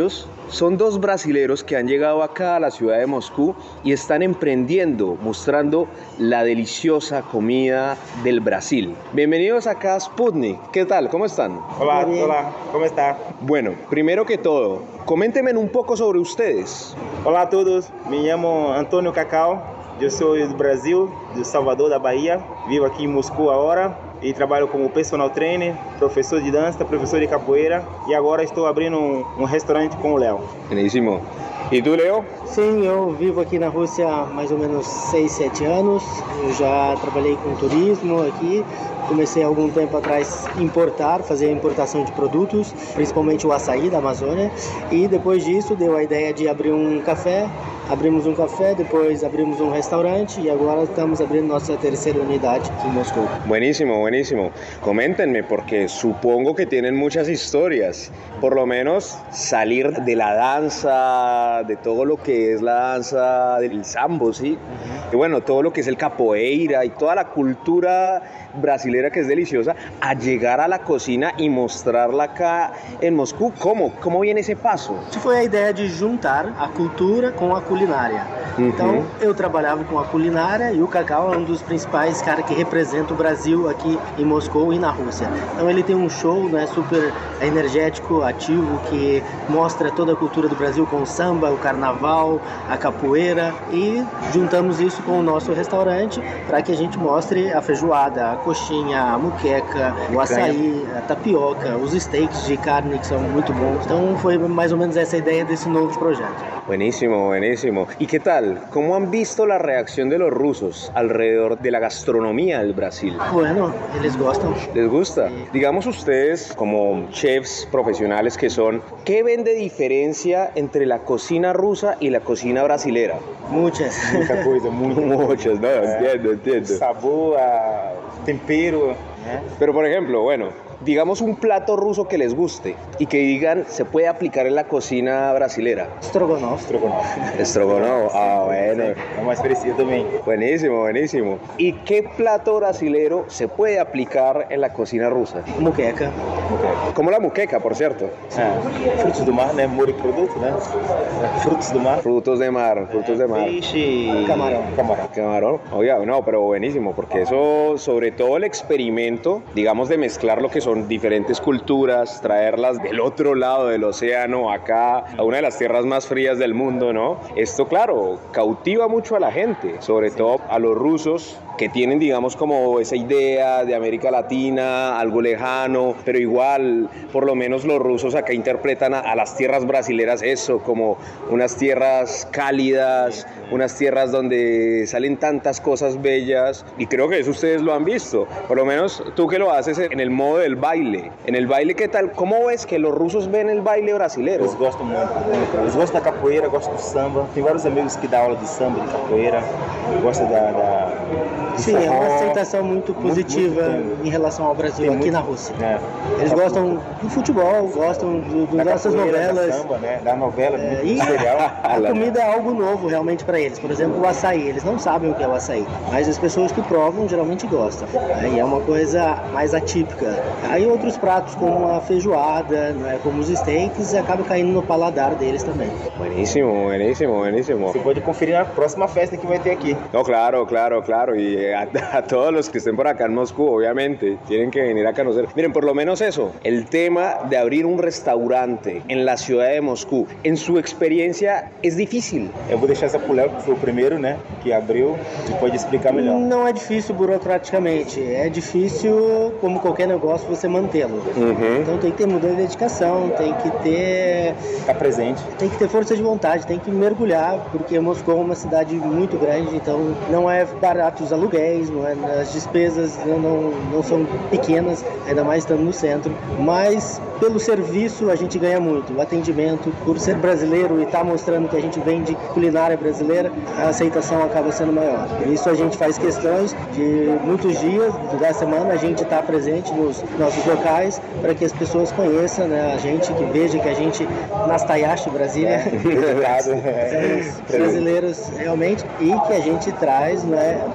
[SPEAKER 10] Son dos brasileros que han llegado acá a la ciudad de Moscú y están emprendiendo, mostrando la deliciosa comida del Brasil. Bienvenidos acá a Sputnik. ¿Qué tal? ¿Cómo están?
[SPEAKER 11] Hola, hola, ¿cómo está?
[SPEAKER 10] Bueno, primero que todo, coméntenme un poco sobre ustedes.
[SPEAKER 11] Hola a todos, me llamo Antônio Cacau, eu sou do Brasil, de Salvador, da Bahia, vivo aqui em Moscou agora e trabalho como personal trainer, professor de dança, professor de capoeira e agora estou abrindo um, um restaurante com o Léo.
[SPEAKER 10] Buenísimo. E tu, Léo?
[SPEAKER 12] Sim, eu vivo aqui na Rússia há mais ou menos seis, sete anos. Eu já trabalhei com turismo aqui. Comecei há algum tempo atrás a importar, fazer a importação de produtos, principalmente o açaí da Amazônia. E depois disso deu a ideia de abrir um café. Abrimos um café, depois abrimos um restaurante e agora estamos abrindo nossa terceira unidade aqui em Moscou.
[SPEAKER 10] Buenísimo, buenísimo. Coméntenme porque supongo que tienen muchas historias. Por lo menos salir de la danza, de todo lo que es la danza del sambo, ¿sí? Uh-huh. Y bueno, todo lo que es el capoeira y toda la cultura brasilera que es deliciosa, a llegar a la cocina y mostrarla acá en Moscú. ¿Cómo? ¿Cómo viene esse passo?
[SPEAKER 12] Isso foi a ideia de juntar a cultura com a culinária. Uhum. Então, eu trabalhava com a culinária e o Cacau é um dos principais caras que representa o Brasil aqui em Moscou e na Rússia. Então, ele tem um show, né, super energético, ativo, que mostra toda a cultura do Brasil com o samba, o carnaval, a capoeira e juntamos isso com o nosso restaurante para que a gente mostre a feijoada, a coxinha, a muqueca, o açaí, a tapioca, os steaks de carne que são muito bons. Então foi mais ou menos essa a ideia desse novo projeto.
[SPEAKER 10] Buenísimo, buenísimo. ¿Y qué tal? ¿Cómo han visto la reacción de los rusos alrededor de la gastronomía del Brasil?
[SPEAKER 12] Bueno, les gustan.
[SPEAKER 10] ¿Les gusta? Sí. Digamos ustedes, como chefs profesionales que son, ¿qué ven de diferencia entre la cocina rusa y la cocina brasilera?
[SPEAKER 12] Muchas.
[SPEAKER 11] Mucha coisa, muita
[SPEAKER 10] Muchas, no,
[SPEAKER 11] é.
[SPEAKER 10] entiendo, entiendo.
[SPEAKER 11] Sabor, a tempero. Né?
[SPEAKER 10] Pero por ejemplo, bueno, digamos un plato ruso que les guste y que digan se puede aplicar en la cocina brasilera.
[SPEAKER 12] Strogonoff.
[SPEAKER 11] Strogonoff.
[SPEAKER 10] Strogonoff, ah bueno.
[SPEAKER 11] É mais parecido também.
[SPEAKER 10] Buenísimo, buenísimo. ¿Y qué plato brasilero se puede aplicar en la cocina rusa?
[SPEAKER 12] Muqueca.
[SPEAKER 10] Muqueca. Como la muqueca, por cierto.
[SPEAKER 11] Ah, frutos do mar, né? Mореproduto, né? Frutos do mar.
[SPEAKER 10] Frutos de mar, frutos de mar.
[SPEAKER 11] Peixe.
[SPEAKER 12] Camarón.
[SPEAKER 11] Camarón.
[SPEAKER 10] Camarón. Oiga, no, pero buenísimo, porque eso, sobre todo el experimento, digamos, de mezclar lo que son diferentes culturas, traerlas del otro lado del océano acá a una de las tierras más frías del mundo, ¿no? Esto, claro, cautiva mucho a la gente, sobre todo a los rusos que tienen, digamos, como esa idea de América Latina, algo lejano, pero igual, por lo menos los rusos acá interpretan a, a las tierras brasileras eso, como unas tierras cálidas, unas tierras donde salen tantas cosas bellas, y creo que eso ustedes lo han visto, por lo menos tú que lo haces en el modo del baile. En el baile, ¿qué tal? ¿Cómo ves que los rusos ven el baile brasilero?
[SPEAKER 11] Eles gostam muito, eles gostam da capoeira, gostam do samba, tem vários amigos que dão aula de samba, de capoeira, gostam da... da...
[SPEAKER 12] Sim, é uma aceitação muito positiva muito, muito em relação ao Brasil tem aqui muito, na Rússia. É. Eles é gostam do futebol, gostam do, do, das nossas novelas.
[SPEAKER 11] Da samba, né? Da novela,
[SPEAKER 12] é,
[SPEAKER 11] muito legal.
[SPEAKER 12] A comida é algo novo realmente para eles. Por exemplo, o açaí. Eles não sabem o que é o açaí, mas as pessoas que provam geralmente gostam. Aí é uma coisa mais atípica. Aí outros pratos como a feijoada, né? Como os steaks, acaba caindo no paladar deles também.
[SPEAKER 10] Buenísimo, buenísimo, buenísimo.
[SPEAKER 11] Você pode conferir na próxima festa que vai ter aqui.
[SPEAKER 10] No, claro, claro, claro. Y a, a todos los que estén por acá en Moscú, obviamente, tienen que venir a conocer. Miren, por lo menos eso, el tema de abrir un restaurante en la ciudad de Moscú, en su experiencia, es difícil.
[SPEAKER 11] Eu vou deixar essa pro Léo, que foi o primeiro, né, que abriu, e pode explicar melhor.
[SPEAKER 12] Não é difícil burocraticamente, é difícil, como qualquer negócio, você mantê-lo. Uhum. Então tem que ter muita dedicação, tem que ter...
[SPEAKER 11] Ficar presente.
[SPEAKER 12] Tem que ter força de vontade, tem que mergulhar, porque Moscou é uma cidade muito grande, então não é barato os aluguéis, não é, as despesas não, não, não são pequenas, ainda mais estando no centro, mas pelo serviço a gente ganha muito, o atendimento, por ser brasileiro e estar tá mostrando que a gente vende culinária brasileira, a aceitação acaba sendo maior. Por isso a gente faz questões de muitos dias da semana a gente estar tá presente nos nossos locais para que as pessoas conheçam, né, a gente, que veja que a gente nas Tayashi Brasília é, somos brasileiros realmente, e que a gente traz, né, todo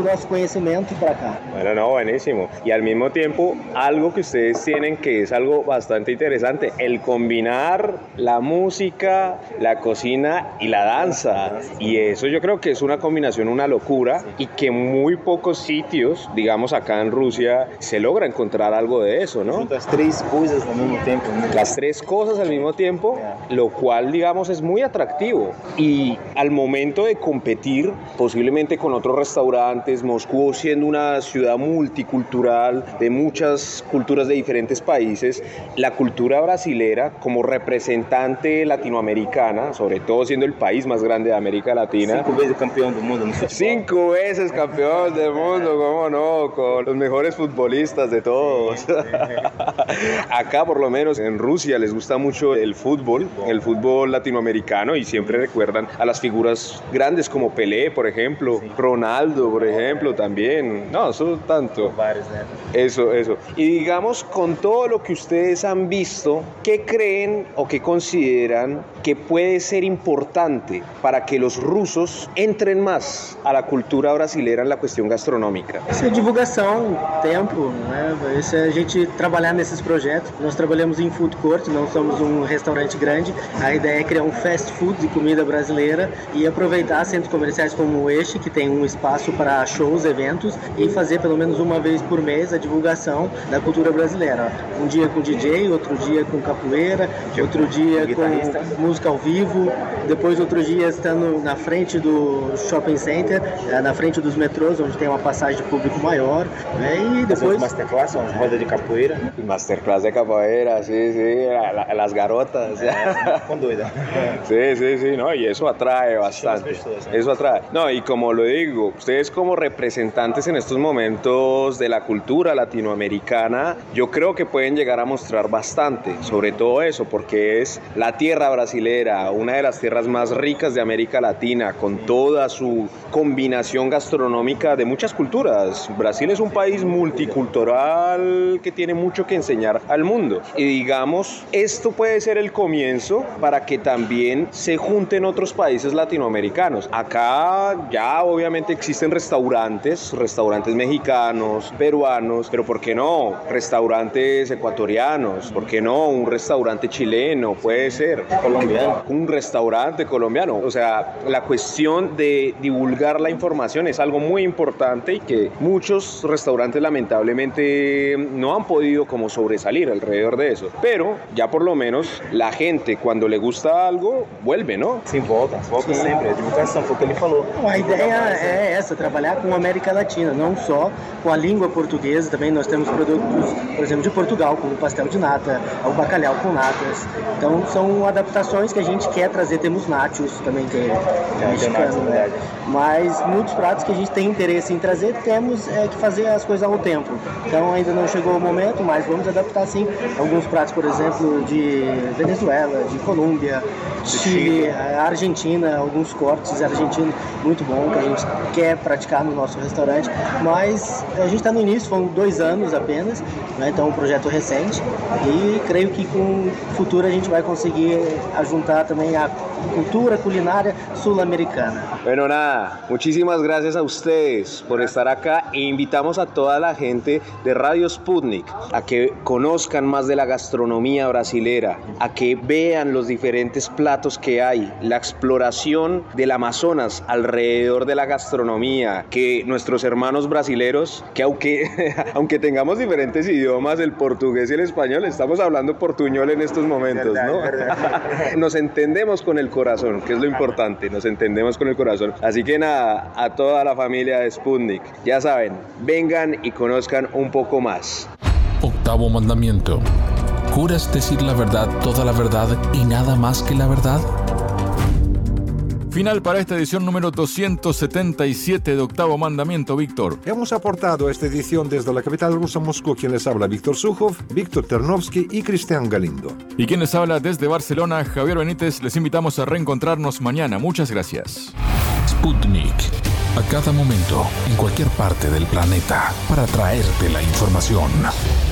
[SPEAKER 12] o nosso conhecimento para cá.
[SPEAKER 10] Bueno, no, buenísimo. Y al mismo tiempo, algo que ustedes tienen que es algo bastante interesante, el combinar la música, la cocina y la danza. Y eso yo creo que es una combinación, una locura, y que muy pocos sitios, digamos acá en Rusia, se logra encontrar algo de eso, ¿no?
[SPEAKER 11] Las tres cosas al mismo tiempo. ¿no?
[SPEAKER 10] Las tres cosas al mismo tiempo, lo cual, digamos, es muy atractivo. Y al momento de competir, posiblemente con otros restaurantes, Moscú siendo una ciudad multicultural de muchas culturas de diferentes países, la cultura brasilera como representante latinoamericana, sobre todo siendo el país más grande de América Latina.
[SPEAKER 11] Cinco veces campeón del mundo. ¿no?
[SPEAKER 10] Cinco veces campeón del mundo, cómo no, con los mejores futbolistas de todos. Acá, por lo menos en Rusia, les gusta mucho el fútbol, el fútbol latinoamericano, y siempre recuerdan a las figuras grandes como Pelé, por ejemplo, Ronaldo, por ejemplo, también. No, eso tanto. Eso, eso. Y digamos, con todo lo que ustedes han visto, ¿qué creen o qué consideran que puede ser importante para que los rusos entren más a la cultura brasilera en la cuestión gastronómica?
[SPEAKER 12] Isso é divulgação, tempo, né? Isso é a gente trabalhar nesses projetos. Nós trabalhamos em food court, não somos um restaurante grande. A ideia é criar um fast food de comida brasileira e aproveitar centros comerciais como este, que tem um espaço para shows, eventos, e fazer pelo menos uma vez por mês a divulgação da cultura brasileira. Um dia com D J, outro dia com capoeira, outro dia com música ao vivo, depois outro dia estando na frente do shopping center, na frente dos metrôs, onde tem uma passagem de público maior, né? E depois...
[SPEAKER 11] Masterclass, uma roda de capoeira.
[SPEAKER 10] Masterclass de capoeira, sí, sí, la, las garotas.
[SPEAKER 11] Con doida.
[SPEAKER 10] Sí, sí, sí, no, y eso atrae bastante. Eso atrae. No, y como lo digo, ustedes como representantes en estos momentos de la cultura latinoamericana, yo creo que pueden llegar a mostrar bastante, sobre todo eso, porque es la tierra brasilera, una de las tierras más ricas de América Latina, con toda su combinación gastronómica de muchas culturas. Brasil es un país multicultural que tiene mucho que enseñar al mundo. Y digamos, esto puede ser el comienzo para que también se junten otros países latinoamericanos. Acá ya obviamente existen restaurantes, restaurantes mexicanos, peruanos, pero ¿por qué no? Restaurantes ecuatorianos, ¿por qué no? Un restaurante chileno, puede ser.
[SPEAKER 11] Colombiano.
[SPEAKER 10] Un restaurante colombiano. O sea, la cuestión de divulgar la información es algo muy importante y que muchos restaurantes lamentablemente no han podido como sobresalir alrededor de eso. Pero ya por lo menos la gente cuando le gusta algo vuelve, ¿no?
[SPEAKER 11] Sim, volta, volta sempre. A divulgação foi o que ele falou.
[SPEAKER 12] A ideia é essa, trabalhar com a América Latina, não só com a língua portuguesa. Também nós temos produtos, por exemplo, de Portugal, como o pastel de nata, o bacalhau com natas. Então são adaptações que a gente quer trazer. Temos nachos também, que é mexicano, né? Mas muitos pratos que a gente tem interesse em trazer, temos é, que fazer as coisas ao tempo. Então ainda não chegou o momento, mas vamos adaptar sim alguns pratos, por exemplo, de Venezuela, de Colômbia, Chile, Argentina, alguns cortes argentinos muito bom que a gente quer praticar no nosso restaurante. Mas a gente está no início, foram dois anos apenas, né? Então é um projeto recente e creio que com o futuro a gente vai conseguir juntar também a cultura culinária sul-americana.
[SPEAKER 10] Bueno, nada, muchísimas gracias a ustedes por estar acá e invitamos a toda la gente de Radio Sputnik a que conozcan más de la gastronomía brasilera, a que vean los diferentes platos que hay, la exploración del Amazonas alrededor de la gastronomía, que nuestros hermanos brasileros, que aunque, aunque tengamos diferentes idiomas, el portugués y el español, estamos hablando portuñol en estos momentos, ¿no? Nos entendemos con el corazón, que es lo importante, nos entendemos con el corazón. Así que nada, a toda la familia de Sputnik, ya saben, vengan y conozcan un poco más.
[SPEAKER 6] Octavo mandamiento. ¿Juras decir la verdad, toda la verdad y nada más que la verdad?
[SPEAKER 2] Final para esta edición número doscientos setenta y siete de Octavo Mandamiento, Víctor.
[SPEAKER 3] Hemos aportado esta edición desde la capital rusa, Moscú, quien les habla Víctor Sukhov, Víctor Ternovsky y Cristian Galindo.
[SPEAKER 2] Y quien les habla desde Barcelona, Javier Benítez. Les invitamos a reencontrarnos mañana. Muchas gracias.
[SPEAKER 6] Sputnik. A cada momento, en cualquier parte del planeta, para traerte la información.